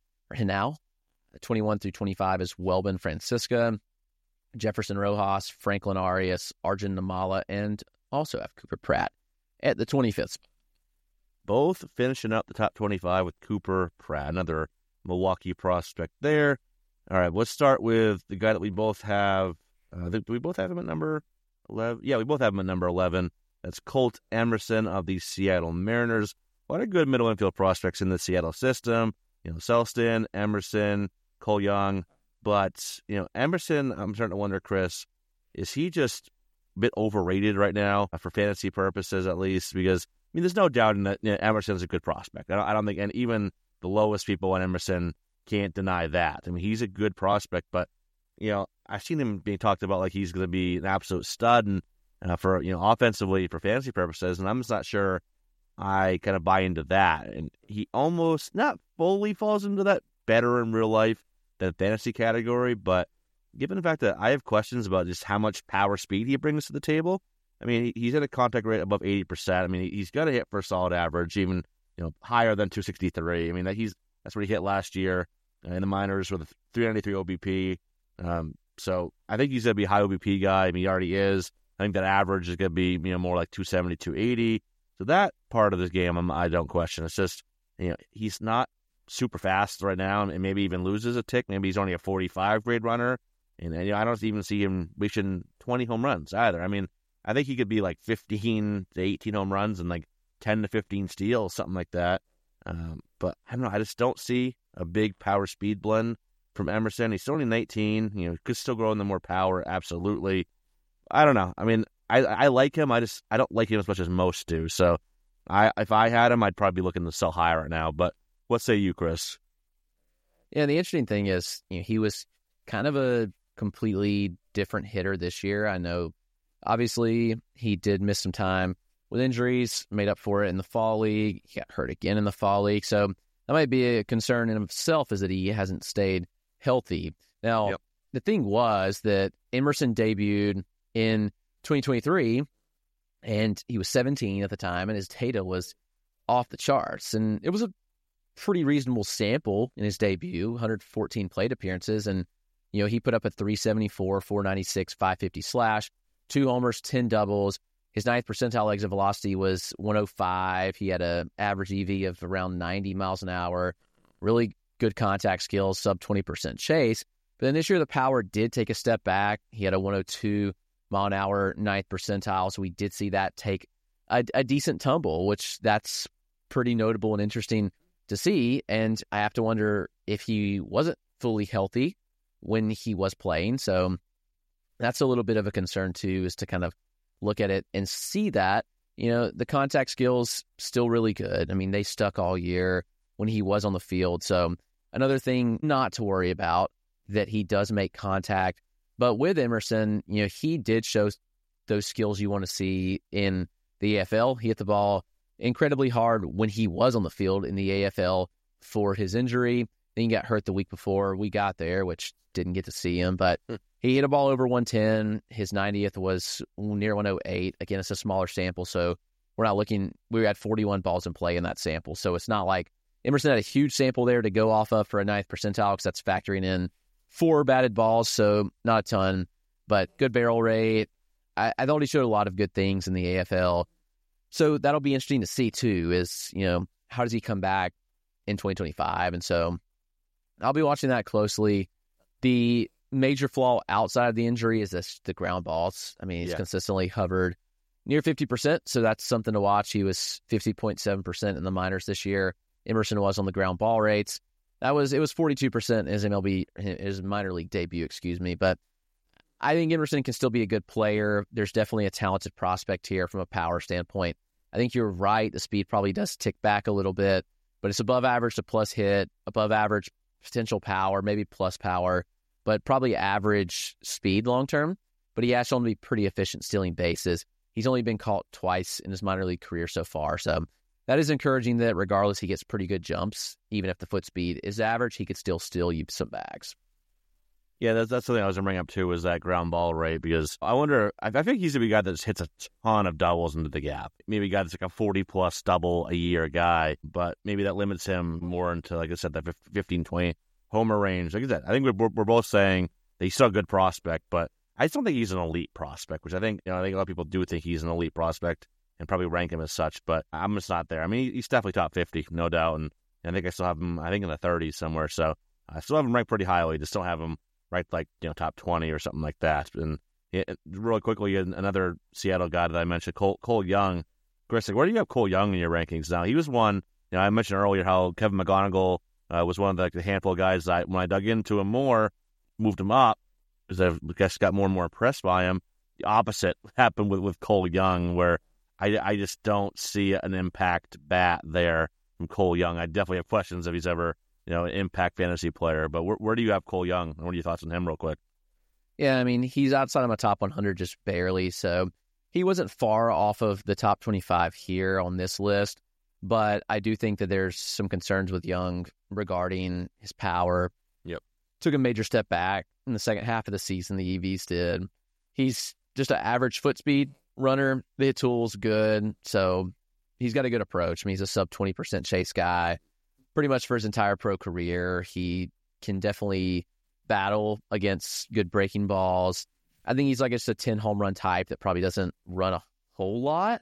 21 through 25 is Welbin Francisca, Jefferson Rojas, Franklin Arias, Arjun Namala, and also have Cooper Pratt at the 25th spot. Both finishing up the top 25 with Cooper Pratt, another Milwaukee prospect there. All right, let's start with the guy that we both have. Do we both have him at number 11? Yeah, we both have him at number 11. That's Colt Emerson of the Seattle Mariners. A lot of good middle infield prospects in the Seattle system. Selston, Emerson, Cole Young. But, Emerson, I'm starting to wonder, Chris, is he just a bit overrated right now for fantasy purposes, at least? Because, there's no doubt that Emerson's a good prospect. I don't think, and even the lowest people on Emerson can't deny that. He's a good prospect, but, I've seen him being talked about like he's going to be an absolute stud and for, offensively for fantasy purposes, and I'm just not sure I kind of buy into that. And he almost, not fully falls into that better in real life than fantasy category, but given the fact that I have questions about just how much power speed he brings to the table, he's at a contact rate above 80%. He's got to hit for a solid average, even higher than 263. That's what he hit last year in the minors with a 393 OBP. So I think he's going to be a high OBP guy. He already is. I think that average is going to be more like 270, 280. So that part of this game I don't question. It's just he's not super fast right now, and maybe even loses a tick. Maybe he's only a 45 grade runner, and I don't even see him reaching 20 home runs either. I think he could be like 15 to 18 home runs and like 10 to 15 steals, something like that. But I don't know. I just don't see a big power speed blend from Emerson. He's still only 19. Could still grow into more power. Absolutely. I don't know. I like him. I don't like him as much as most do. So if I had him, I'd probably be looking to sell high right now. But what say you, Chris? Yeah, the interesting thing is, he was kind of a completely different hitter this year. I know, obviously, he did miss some time with injuries, made up for it in the fall league. He got hurt again in the fall league. So that might be a concern in himself, is that he hasn't stayed healthy. Now, The thing was that Emerson debuted in 2023, and he was 17 at the time, and his data was off the charts. And it was a pretty reasonable sample in his debut, 114 plate appearances, and he put up a 374, 496, 550 slash, 2 homers, 10 doubles. His 9th percentile exit velocity was 105. He had an average EV of around 90 miles an hour. Really good contact skills, sub 20% chase. But then this year, the power did take a step back. He had a 102 mile an hour 9th percentile, so we did see that take a decent tumble, which that's pretty notable and interesting to see. And I have to wonder if he wasn't fully healthy when he was playing. So that's a little bit of a concern too, is to kind of look at it and see that, the contact skills still really good. They stuck all year when he was on the field. So another thing not to worry about, that he does make contact. But with Emerson, he did show those skills you want to see in the AFL. He hit the ball incredibly hard when he was on the field in the AFL for his injury. Then he got hurt the week before we got there, which didn't get to see him. But he hit a ball over 110. His 90th was near 108. Again, it's a smaller sample, so we're not looking. We had 41 balls in play in that sample. So it's not like Emerson had a huge sample there to go off of for a 9th percentile, because that's factoring in 4 batted balls, so not a ton, but good barrel rate. I thought he showed a lot of good things in the AFL. So that'll be interesting to see too, is, how does he come back in 2025? And so I'll be watching that closely. The major flaw outside of the injury is the ground balls. He's consistently hovered near 50%, so that's something to watch. He was 50.7% in the minors this year. Emerson was on the ground ball rates. It was 42% his minor league debut, but I think Emerson can still be a good player. There's definitely a talented prospect here from a power standpoint. I think you're right. The speed probably does tick back a little bit, but it's above average to plus hit, above average potential power, maybe plus power, but probably average speed long term. But he has shown to be pretty efficient stealing bases. He's only been caught twice in his minor league career so far. So that is encouraging that regardless, he gets pretty good jumps. Even if the foot speed is average, he could still steal you some bags. Yeah, that's something I was going to bring up too, was that ground ball rate, because I wonder, I think he's going to be a guy that just hits a ton of doubles into the gap. Maybe a guy that's like a 40-plus double a year guy, but maybe that limits him more into, like I said, that 15, 20 homer range. Like I said, I think we're both saying that he's still a good prospect, but I just don't think he's an elite prospect, which I think a lot of people do think he's an elite prospect and probably rank him as such, but I'm just not there. I mean, he's definitely top 50, no doubt, and I think I still have him, I think, in the 30s somewhere, so I still have him ranked pretty highly, just don't have him right, like, top 20 or something like that. And really quickly, another Seattle guy that I mentioned, Cole Young. Chris, like, where do you have Cole Young in your rankings now? He was one, I mentioned earlier how Kevin McGonigal was one of the handful of guys that when I dug into him more, moved him up, because I guess got more and more impressed by him. The opposite happened with Cole Young, where I just don't see an impact bat there from Cole Young. I definitely have questions if he's ever an impact fantasy player. But where do you have Cole Young? What are your thoughts on him real quick? Yeah, I mean, he's outside of my top 100 just barely, so he wasn't far off of the top 25 here on this list, but I do think that there's some concerns with Young regarding his power. Yep. Took a major step back in the second half of the season, the EVs did. He's just an average foot speed runner. The hit tool's good, so he's got a good approach. I mean, he's a sub 20% chase guy. Pretty much for his entire pro career, he can definitely battle against good breaking balls. I think he's like just a 10 home run type that probably doesn't run a whole lot.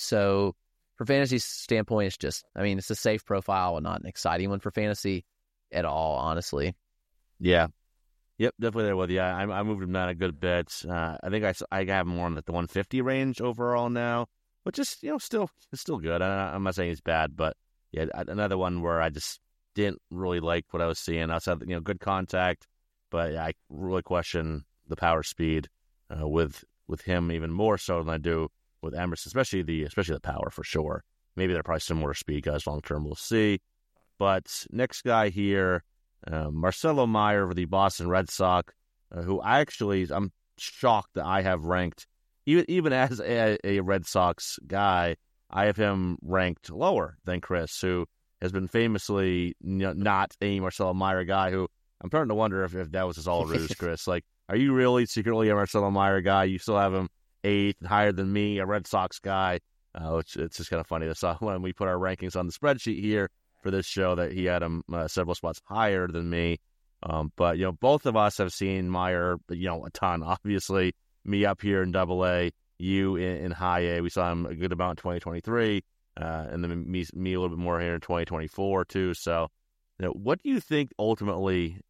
So for fantasy standpoint, it's just, I mean, it's a safe profile and not an exciting one for fantasy at all, honestly. Yeah. Yep, definitely there with you. I moved him down a good bit. I think I have him more in the 150 range overall now, but just, still, it's still good. I'm not saying he's bad, but yeah, another one where I just didn't really like what I was seeing. Outside, good contact, but I really question the power speed with him even more so than I do with Emerson, especially the power for sure. Maybe they're probably similar speed guys long term. We'll see. But next guy here, Marcelo Meyer for the Boston Red Sox, who I'm shocked that I have ranked even as a Red Sox guy. I have him ranked lower than Chris, who has been famously not a Marcelo Meyer guy, who I'm starting to wonder if that was his all ruse, Chris. Like, are you really secretly a Marcelo Meyer guy? You still have him 8th, higher than me, a Red Sox guy. It's just kind of funny. That's when we put our rankings on the spreadsheet here for this show that he had him several spots higher than me. But, both of us have seen Meyer, a ton. Obviously, me up here in Double-A, you in high A. We saw him a good amount in 2023, and then me a little bit more here in 2024 too. So, what do you think ultimately,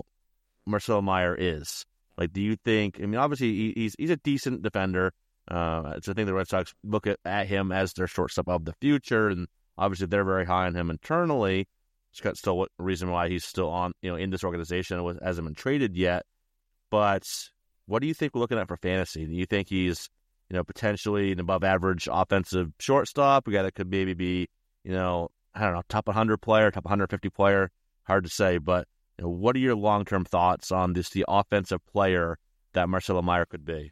Marcelo Meyer is? Like, do you think? I mean, obviously he's a decent defender. So I think the Red Sox look at him as their shortstop of the future, and obviously they're very high on him internally. It's still a reason why he's still on, in this organization. Hasn't been traded yet. But what do you think we're looking at for fantasy? Do you think he's potentially an above-average offensive shortstop? A guy that could maybe be, I don't know, top 100 player, top 150 player? Hard to say, but what are your long-term thoughts on the offensive player that Marcelo Meyer could be?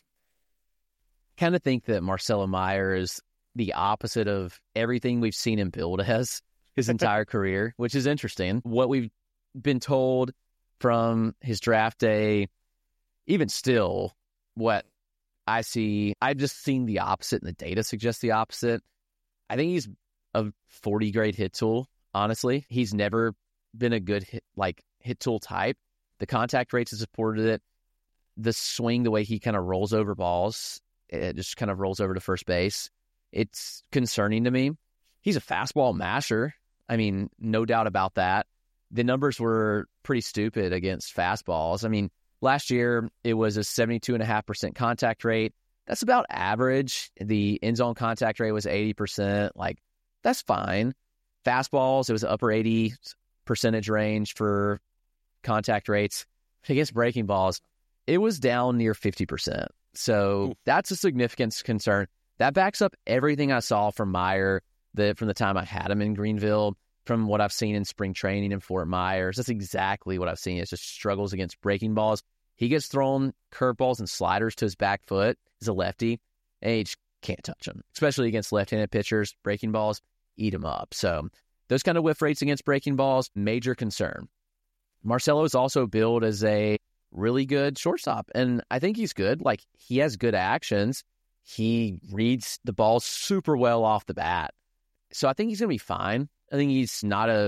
Kind of think that Marcelo Meyer is the opposite of everything we've seen him build as his entire career, which is interesting. What we've been told from his draft day, even still, what I see, I've just seen the opposite, and the data suggests the opposite. I think he's a 40 grade hit tool, honestly. He's never been a good hit tool type. The contact rates have supported it. The swing, the way he kind of rolls over balls, it just kind of rolls over to first base. It's concerning to me. He's a fastball masher. I mean, no doubt about that. The numbers were pretty stupid against fastballs. I mean, last year, it was a 72.5% contact rate. That's about average. The end zone contact rate was 80%. That's fine. Fastballs, it was upper 80 percentage range for contact rates. Against breaking balls, it was down near 50%. So that's a significant concern. That backs up everything I saw from Meyer from the time I had him in Greenville. from what I've seen in spring training in Fort Myers. That's exactly what I've seen. It's just struggles against breaking balls. He gets thrown curveballs and sliders to his back foot. He's a lefty, and he just can't touch them, especially against left-handed pitchers. Breaking balls eat him up. So those kind of whiff rates against breaking balls, major concern. Marcelo is also billed as a really good shortstop, and I think he's good. Like, he has good actions. He reads the ball super well off the bat. So I think he's going to be fine. I think he's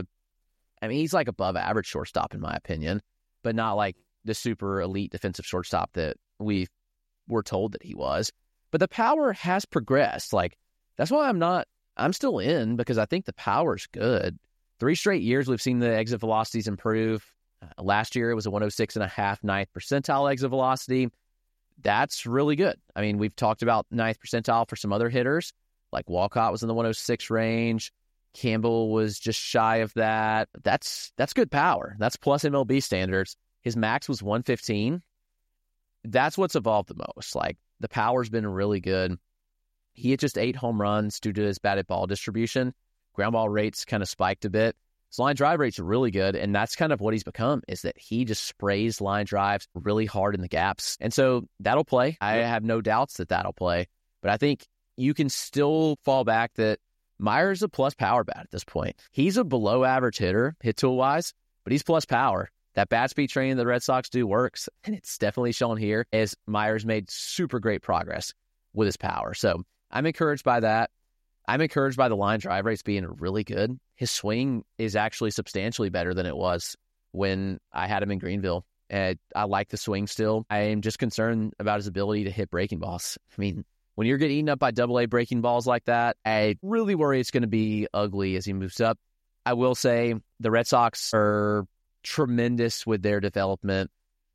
he's like above average shortstop in my opinion, but not like the super elite defensive shortstop that we were told that he was. But the power has progressed. Like, that's why I'm still in, because I think the power's good. 3 straight years we've seen the exit velocities improve. Last year it was a 106.5 ninth percentile exit velocity. That's really good. I mean, we've talked about ninth percentile for some other hitters. Like Walcott was in the 106 range. Campbell was just shy of that. That's good power. That's plus MLB standards. His max was 115. That's what's evolved the most. Like, the power's been really good. He hit just 8 home runs due to his batted ball distribution. Ground ball rates kind of spiked a bit. His line drive rates are really good, and that's kind of what he's become, is that he just sprays line drives really hard in the gaps. And so that'll play. I have no doubts that that'll play. But I think you can still fall back that Myers a plus power bat at this point. He's a below average hitter, hit tool wise, but he's plus power. That bat speed training the Red Sox do works, and it's definitely shown here as Myers made super great progress with his power. So I'm encouraged by that. I'm encouraged by the line drive rates being really good. His swing is actually substantially better than it was when I had him in Greenville. And I like the swing still. I am just concerned about his ability to hit breaking balls. I mean, when you're getting eaten up by AA breaking balls like that, I really worry it's going to be ugly as he moves up. I will say the Red Sox are tremendous with their development.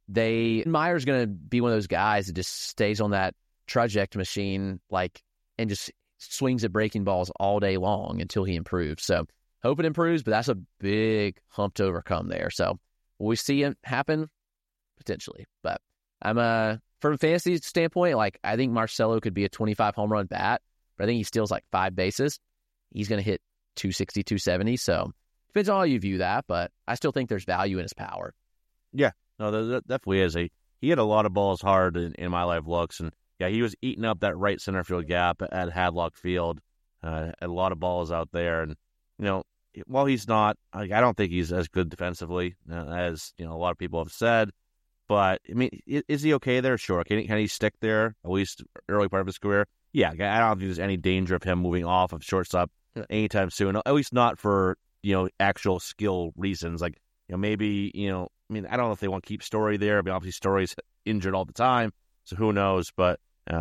Myers going to be one of those guys that just stays on that trajectory machine, and just swings at breaking balls all day long until he improves. So hope it improves, but that's a big hump to overcome there. So will we see it happen? Potentially. But I'm from a fantasy standpoint, I think Marcelo could be a 25 home run bat, but I think he steals 5 bases. He's going to hit 260, 270. So depends on how you view that, but I still think there's value in his power. Yeah, no, there definitely is. He hit a lot of balls hard in my live looks, and yeah, he was eating up that right center field gap at Hadlock Field. A lot of balls out there, and while he's not, I don't think he's as good defensively as a lot of people have said. But I mean, is he okay there? Sure. Can he stick there at least early part of his career? Yeah, I don't think there's any danger of him moving off of shortstop anytime soon. At least not for actual skill reasons. Maybe I mean, I don't know if they want to keep Story there. I mean, obviously Story's injured all the time, so who knows? But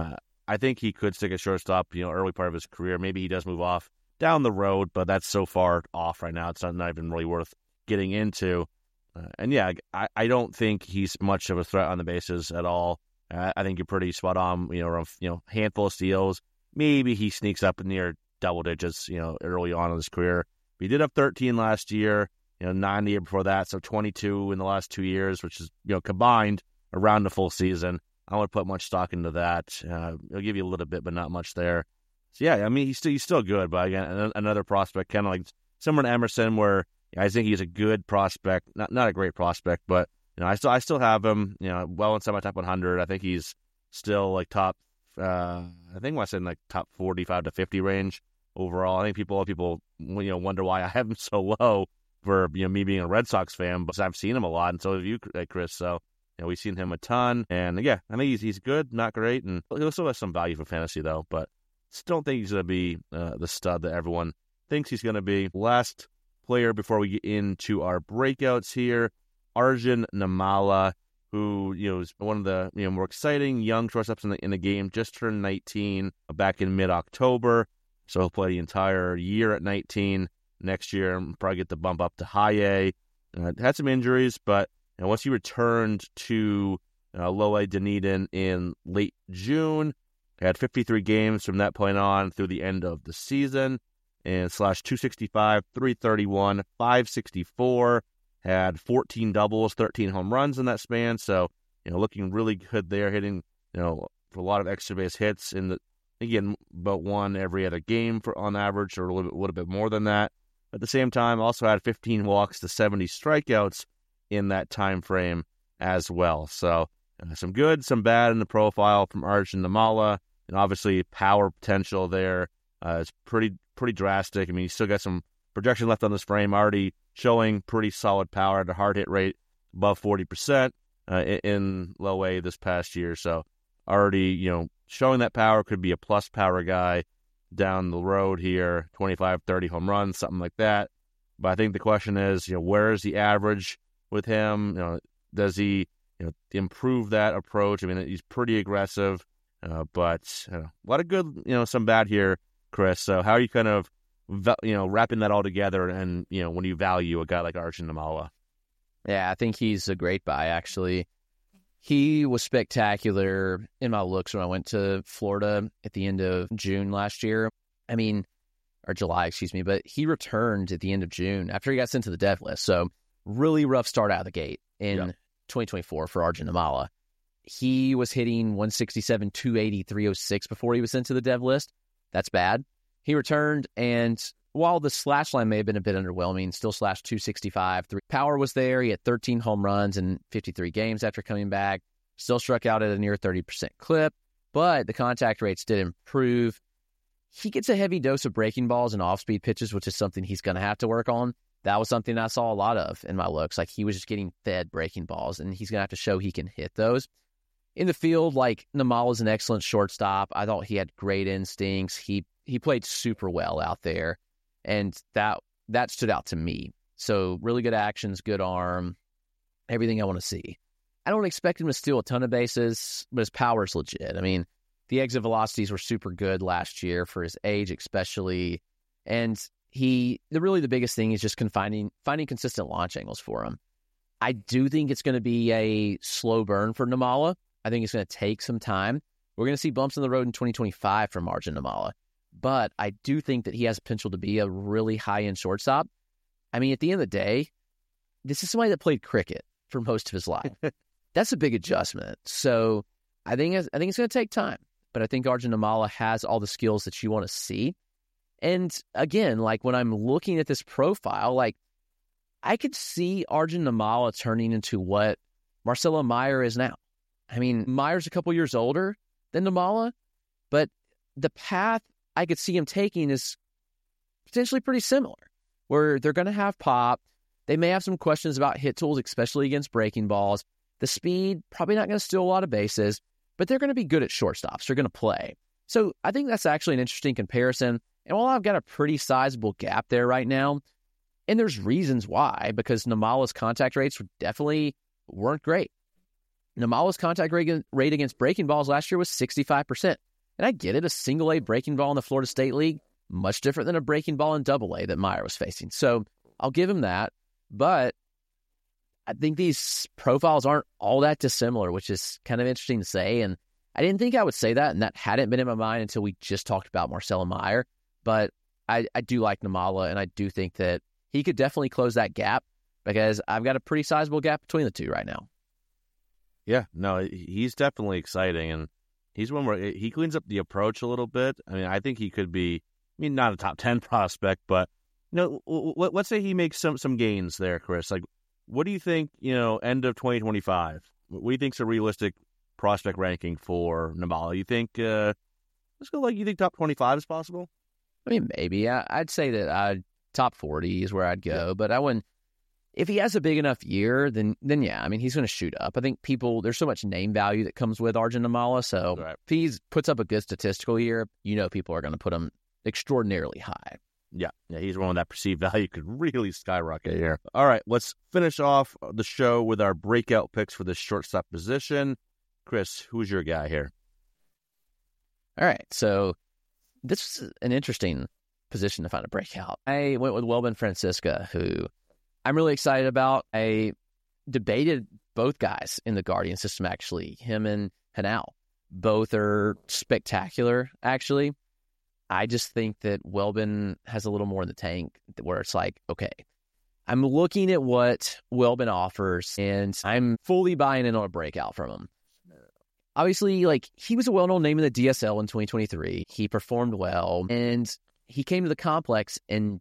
I think he could stick at shortstop, early part of his career. Maybe he does move off down the road, but that's so far off right now. It's not even really worth getting into. And yeah, I don't think he's much of a threat on the bases at all. I think you're pretty spot on. Around handful of steals. Maybe he sneaks up near double digits. Early on in his career. But he did have 13 last year. 9 the year before that, so 22 in the last 2 years, which is combined around the full season. I don't want to put much stock into that. It'll give you a little bit, but not much there. So yeah, I mean, he's still good, but again, another prospect, kind of like similar to Emerson, where I think he's a good prospect, not a great prospect, but I still have him, well inside my top 100. I think he's still top. I think I said in top 45 to 50 range overall. I think people wonder why I have him so low for me being a Red Sox fan, but I've seen him a lot, and so have you, Chris. So we've seen him a ton, and yeah, I think he's good, not great, and he'll still have some value for fantasy though. But still don't think he's going to be the stud that everyone thinks he's going to be. Last player before we get into our breakouts here, Arjun Nimmala, who is one of the more exciting young shortstops in the game. Just turned 19 back in mid-October, so he'll play the entire year at 19. Next year, probably get the bump up to high A. Had some injuries, but once he returned to low A Dunedin in late June, had 53 games from that point on through the end of the season, and slash 265, 331, 564, had 14 doubles, 13 home runs in that span. So, looking really good there, hitting, for a lot of extra base hits in the, again, about one every other game on average, or a little bit more than that. At the same time, also had 15 walks to 70 strikeouts in that time frame as well. So some good, some bad in the profile from Arjun Nimmala, and obviously power potential there is pretty drastic. I mean, he's still got some projection left on this frame, already showing pretty solid power at a hard hit rate above 40% in low A this past year. So already, showing that power, could be a plus power guy down the road here, 25, 30 home runs, something like that. But I think the question is, where is the average with him? Does he, improve that approach? I mean, he's pretty aggressive, but a lot of good, some bad here, Chris. So how are you kind of, wrapping that all together and, when you value a guy like Arjun Nimmala? Yeah, I think he's a great buy, actually. He was spectacular in my looks when I went to Florida at the end of June last year. Or July, excuse me. But he returned at the end of June after he got sent to the dev list. So really rough start out of the gate in 2024 for Arjun Nimmala. He was hitting 167, 280, 306 before he was sent to the dev list. That's bad. He returned, and while the slash line may have been a bit underwhelming, still slashed 265. Power was there. He had 13 home runs in 53 games after coming back. Still struck out at a near 30% clip, but the contact rates did improve. He gets a heavy dose of breaking balls and off-speed pitches, which is something he's going to have to work on. That was something I saw a lot of in my looks. Like, he was just getting fed breaking balls, and he's going to have to show he can hit those. In the field, Nimmala's an excellent shortstop. I thought he had great instincts. He played super well out there. And that stood out to me. So really good actions, good arm, everything I want to see. I don't expect him to steal a ton of bases, but his power is legit. I mean, the exit velocities were super good last year for his age especially. And the biggest thing is just finding consistent launch angles for him. I do think it's going to be a slow burn for Nimmala. I think it's going to take some time. We're going to see bumps in the road in 2025 from Arjun Nimmala. But I do think that he has potential to be a really high-end shortstop. I mean, at the end of the day, this is somebody that played cricket for most of his life. That's a big adjustment. So I think it's going to take time. But I think Arjun Nimmala has all the skills that you want to see. And again, when I'm looking at this profile, I could see Arjun Nimmala turning into what Marcelo Meyer is now. I mean, Meyer's a couple years older than Nimmala, but the path I could see him taking is potentially pretty similar, where they're going to have pop. They may have some questions about hit tools, especially against breaking balls. The speed, probably not going to steal a lot of bases, but they're going to be good at shortstops. They're going to play. So I think that's actually an interesting comparison. And while I've got a pretty sizable gap there right now, and there's reasons why, because Nimmala's contact rates definitely weren't great. Nimmala's contact rate against breaking balls last year was 65%. And I get it, a single-A breaking ball in the Florida State League, much different than a breaking ball in Double-A that Meyer was facing. So I'll give him that. But I think these profiles aren't all that dissimilar, which is kind of interesting to say. And I didn't think I would say that, and that hadn't been in my mind until we just talked about Marcelo Meyer. But I do like Nimmala, and I do think that he could definitely close that gap, because I've got a pretty sizable gap between the two right now. Yeah, no, he's definitely exciting, and he's one where he cleans up the approach a little bit. I mean, I think he could be, not a top 10 prospect, but, let's say he makes some gains there, Chris. What do you think, end of 2025? What do you think's a realistic prospect ranking for Nimmala? You think, let's go you think top 25 is possible? I mean, maybe. I'd say that top 40 is where I'd go, but I wouldn't. If he has a big enough year, then yeah, I mean, he's going to shoot up. I think there's so much name value that comes with Arjun Nimmala, so if he puts up a good statistical year, people are going to put him extraordinarily high. Yeah, he's one that perceived value could really skyrocket here. All right, let's finish off the show with our breakout picks for this shortstop position. Chris, who's your guy here? All right, so this is an interesting position to find a breakout. I went with Welbin Francisca, who I'm really excited about. I debated both guys in the Guardian system, actually, him and Hanal. Both are spectacular, actually. I just think that Welbin has a little more in the tank, where it's okay, I'm looking at what Welbin offers, and I'm fully buying in on a breakout from him. Obviously, he was a well-known name in the DSL in 2023. He performed well, and he came to the complex and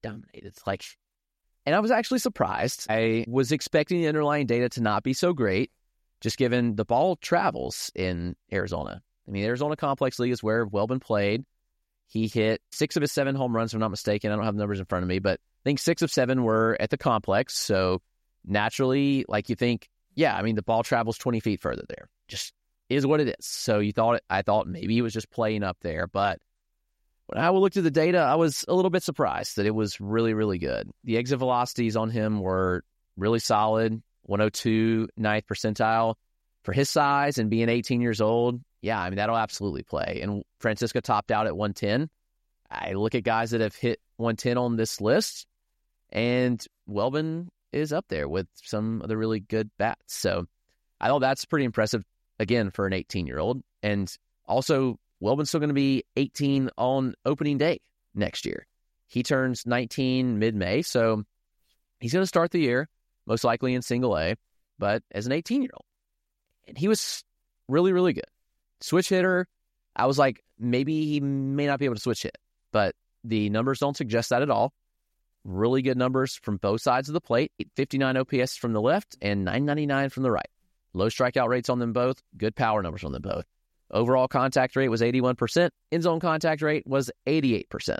dominated. It's like, and I was actually surprised. I was expecting the underlying data to not be so great, just given the ball travels in Arizona. I mean, Arizona Complex League is where Welbin played. He hit 6 of his 7 home runs, if I'm not mistaken. I don't have the numbers in front of me, but I think 6 of 7 were at the complex. So naturally, like you think, yeah, I mean, the ball travels 20 feet further there. Just is what it is. So I thought maybe he was just playing up there. But when I looked at the data, I was a little bit surprised that it was really, really good. The exit velocities on him were really solid, 102, 9th percentile. For his size and being 18 years old, yeah, I mean, that'll absolutely play. And Francisco topped out at 110. I look at guys that have hit 110 on this list, and Welbin is up there with some of the really good bats. So I thought that's pretty impressive, again, for an 18-year-old. And also, Welbin's still going to be 18 on opening day next year. He turns 19 mid-May, so he's going to start the year, most likely in single A, but as an 18-year-old. And he was really, really good. Switch hitter, I was like, maybe he may not be able to switch hit, but the numbers don't suggest that at all. Really good numbers from both sides of the plate, 59 OPS from the left and 999 from the right. Low strikeout rates on them both, good power numbers on them both. Overall contact rate was 81%. End zone contact rate was 88%.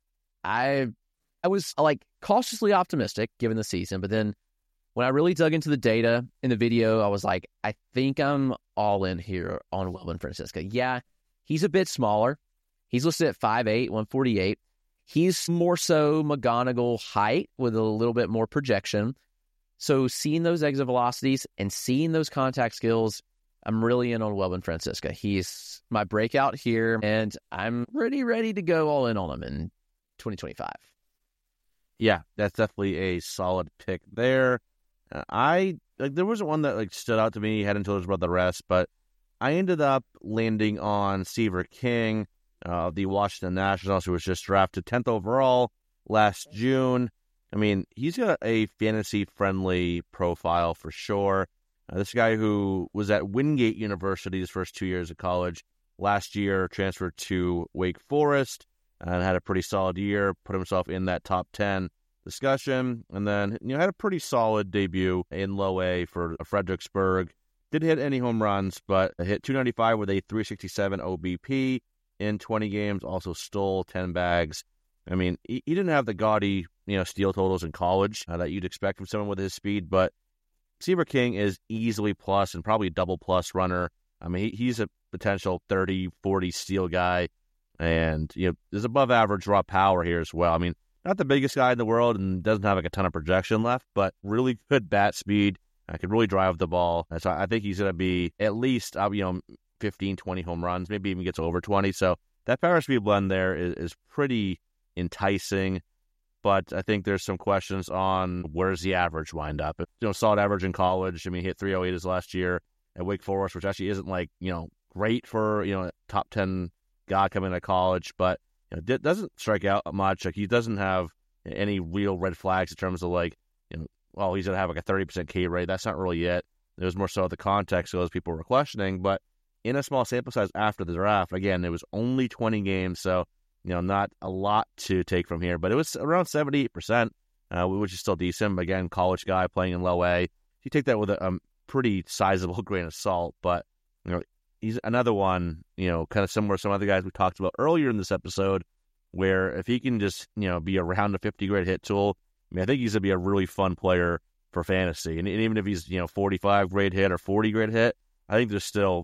I was like cautiously optimistic given the season, but then when I really dug into the data in the video, I was like, I think I'm all in here on Welbin Francisco. Yeah, he's a bit smaller. He's listed at 5'8", 148. He's more so McGonagall height with a little bit more projection. So seeing those exit velocities and seeing those contact skills, I'm really in on Welbin Francisco. He's my breakout here, and I'm pretty ready to go all in on him in 2025. Yeah, that's definitely a solid pick there. There wasn't one that stood out to me head and shoulders above the rest, but I ended up landing on Seaver King, the Washington Nationals, who was just drafted 10th overall last June. I mean, he's got a fantasy-friendly profile for sure. This guy who was at Wingate University his first 2 years of college, last year transferred to Wake Forest and had a pretty solid year, put himself in that top 10 discussion, and then had a pretty solid debut in low A for Fredericksburg. Didn't hit any home runs, but hit 295 with a 367 OBP in 20 games, also stole 10 bags. I mean, he didn't have the gaudy, steal totals in college that you'd expect from someone with his speed, but Seaver King is easily plus and probably double plus runner. I mean, he's a potential 30, 40 steal guy, and there's above average raw power here as well. I mean, not the biggest guy in the world and doesn't have a ton of projection left, but really good bat speed. Could really drive the ball. And so I think he's going to be at least 15, 20 home runs, maybe even gets over 20. So that power speed blend there is pretty enticing. But I think there's some questions on where's the average wind up. Solid average in college. I mean, he hit 308 his last year at Wake Forest, which actually isn't great for a top 10 guy coming out of college, but doesn't strike out much. He doesn't have any real red flags in terms of he's going to have a 30% K rate. That's not really it. It was more so the context of those people were questioning. But in a small sample size after the draft, again, it was only 20 games, so not a lot to take from here. But it was around 78%, which is still decent. But again, college guy playing in low A. You take that with a pretty sizable grain of salt. But he's another one, kind of similar to some other guys we talked about earlier in this episode, where if he can just, be around a 50 grade hit tool, I think he's going to be a really fun player for fantasy. And even if he's, 45 grade hit or 40 grade hit, I think there's still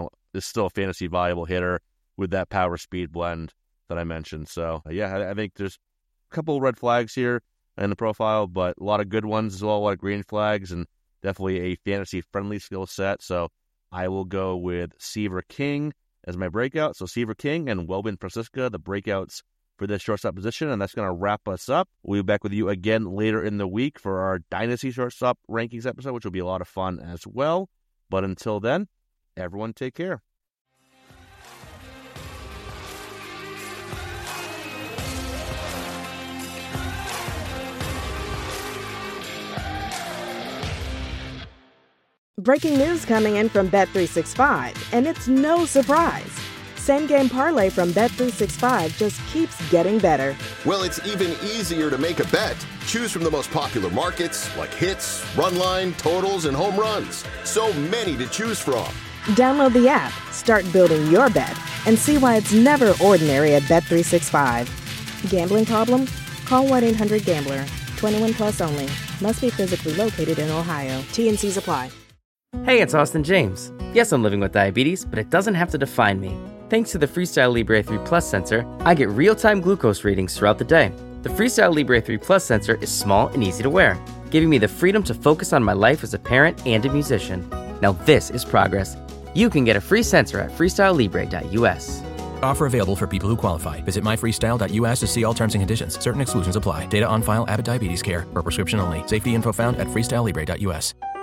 a fantasy viable hitter with that power speed blend that I mentioned. So, I think there's a couple of red flags here in the profile, but a lot of good ones as well, a lot of green flags, and definitely a fantasy friendly skill set. So I will go with Seaver King as my breakout. So Seaver King and Welbin Francisco, the breakouts for this shortstop position, and that's going to wrap us up. We'll be back with you again later in the week for our Dynasty Shortstop Rankings episode, which will be a lot of fun as well. But until then, everyone take care. Breaking news coming in from Bet365, and it's no surprise. Same Game Parlay from Bet365 just keeps getting better. Well, it's even easier to make a bet. Choose from the most popular markets like hits, run line, totals, and home runs. So many to choose from. Download the app, start building your bet, and see why it's never ordinary at Bet365. Gambling problem? Call 1-800-GAMBLER. 21 plus only. Must be physically located in Ohio. T&Cs apply. Hey, it's Austin James. Yes, I'm living with diabetes, but it doesn't have to define me. Thanks to the Freestyle Libre 3 Plus sensor, I get real-time glucose readings throughout the day. The Freestyle Libre 3 Plus sensor is small and easy to wear, giving me the freedom to focus on my life as a parent and a musician. Now this is progress. You can get a free sensor at freestylelibre.us. Offer available for people who qualify. Visit myfreestyle.us to see all terms and conditions. Certain exclusions apply. Data on file. Abbott Diabetes Care. Per prescription only. Safety info found at freestylelibre.us.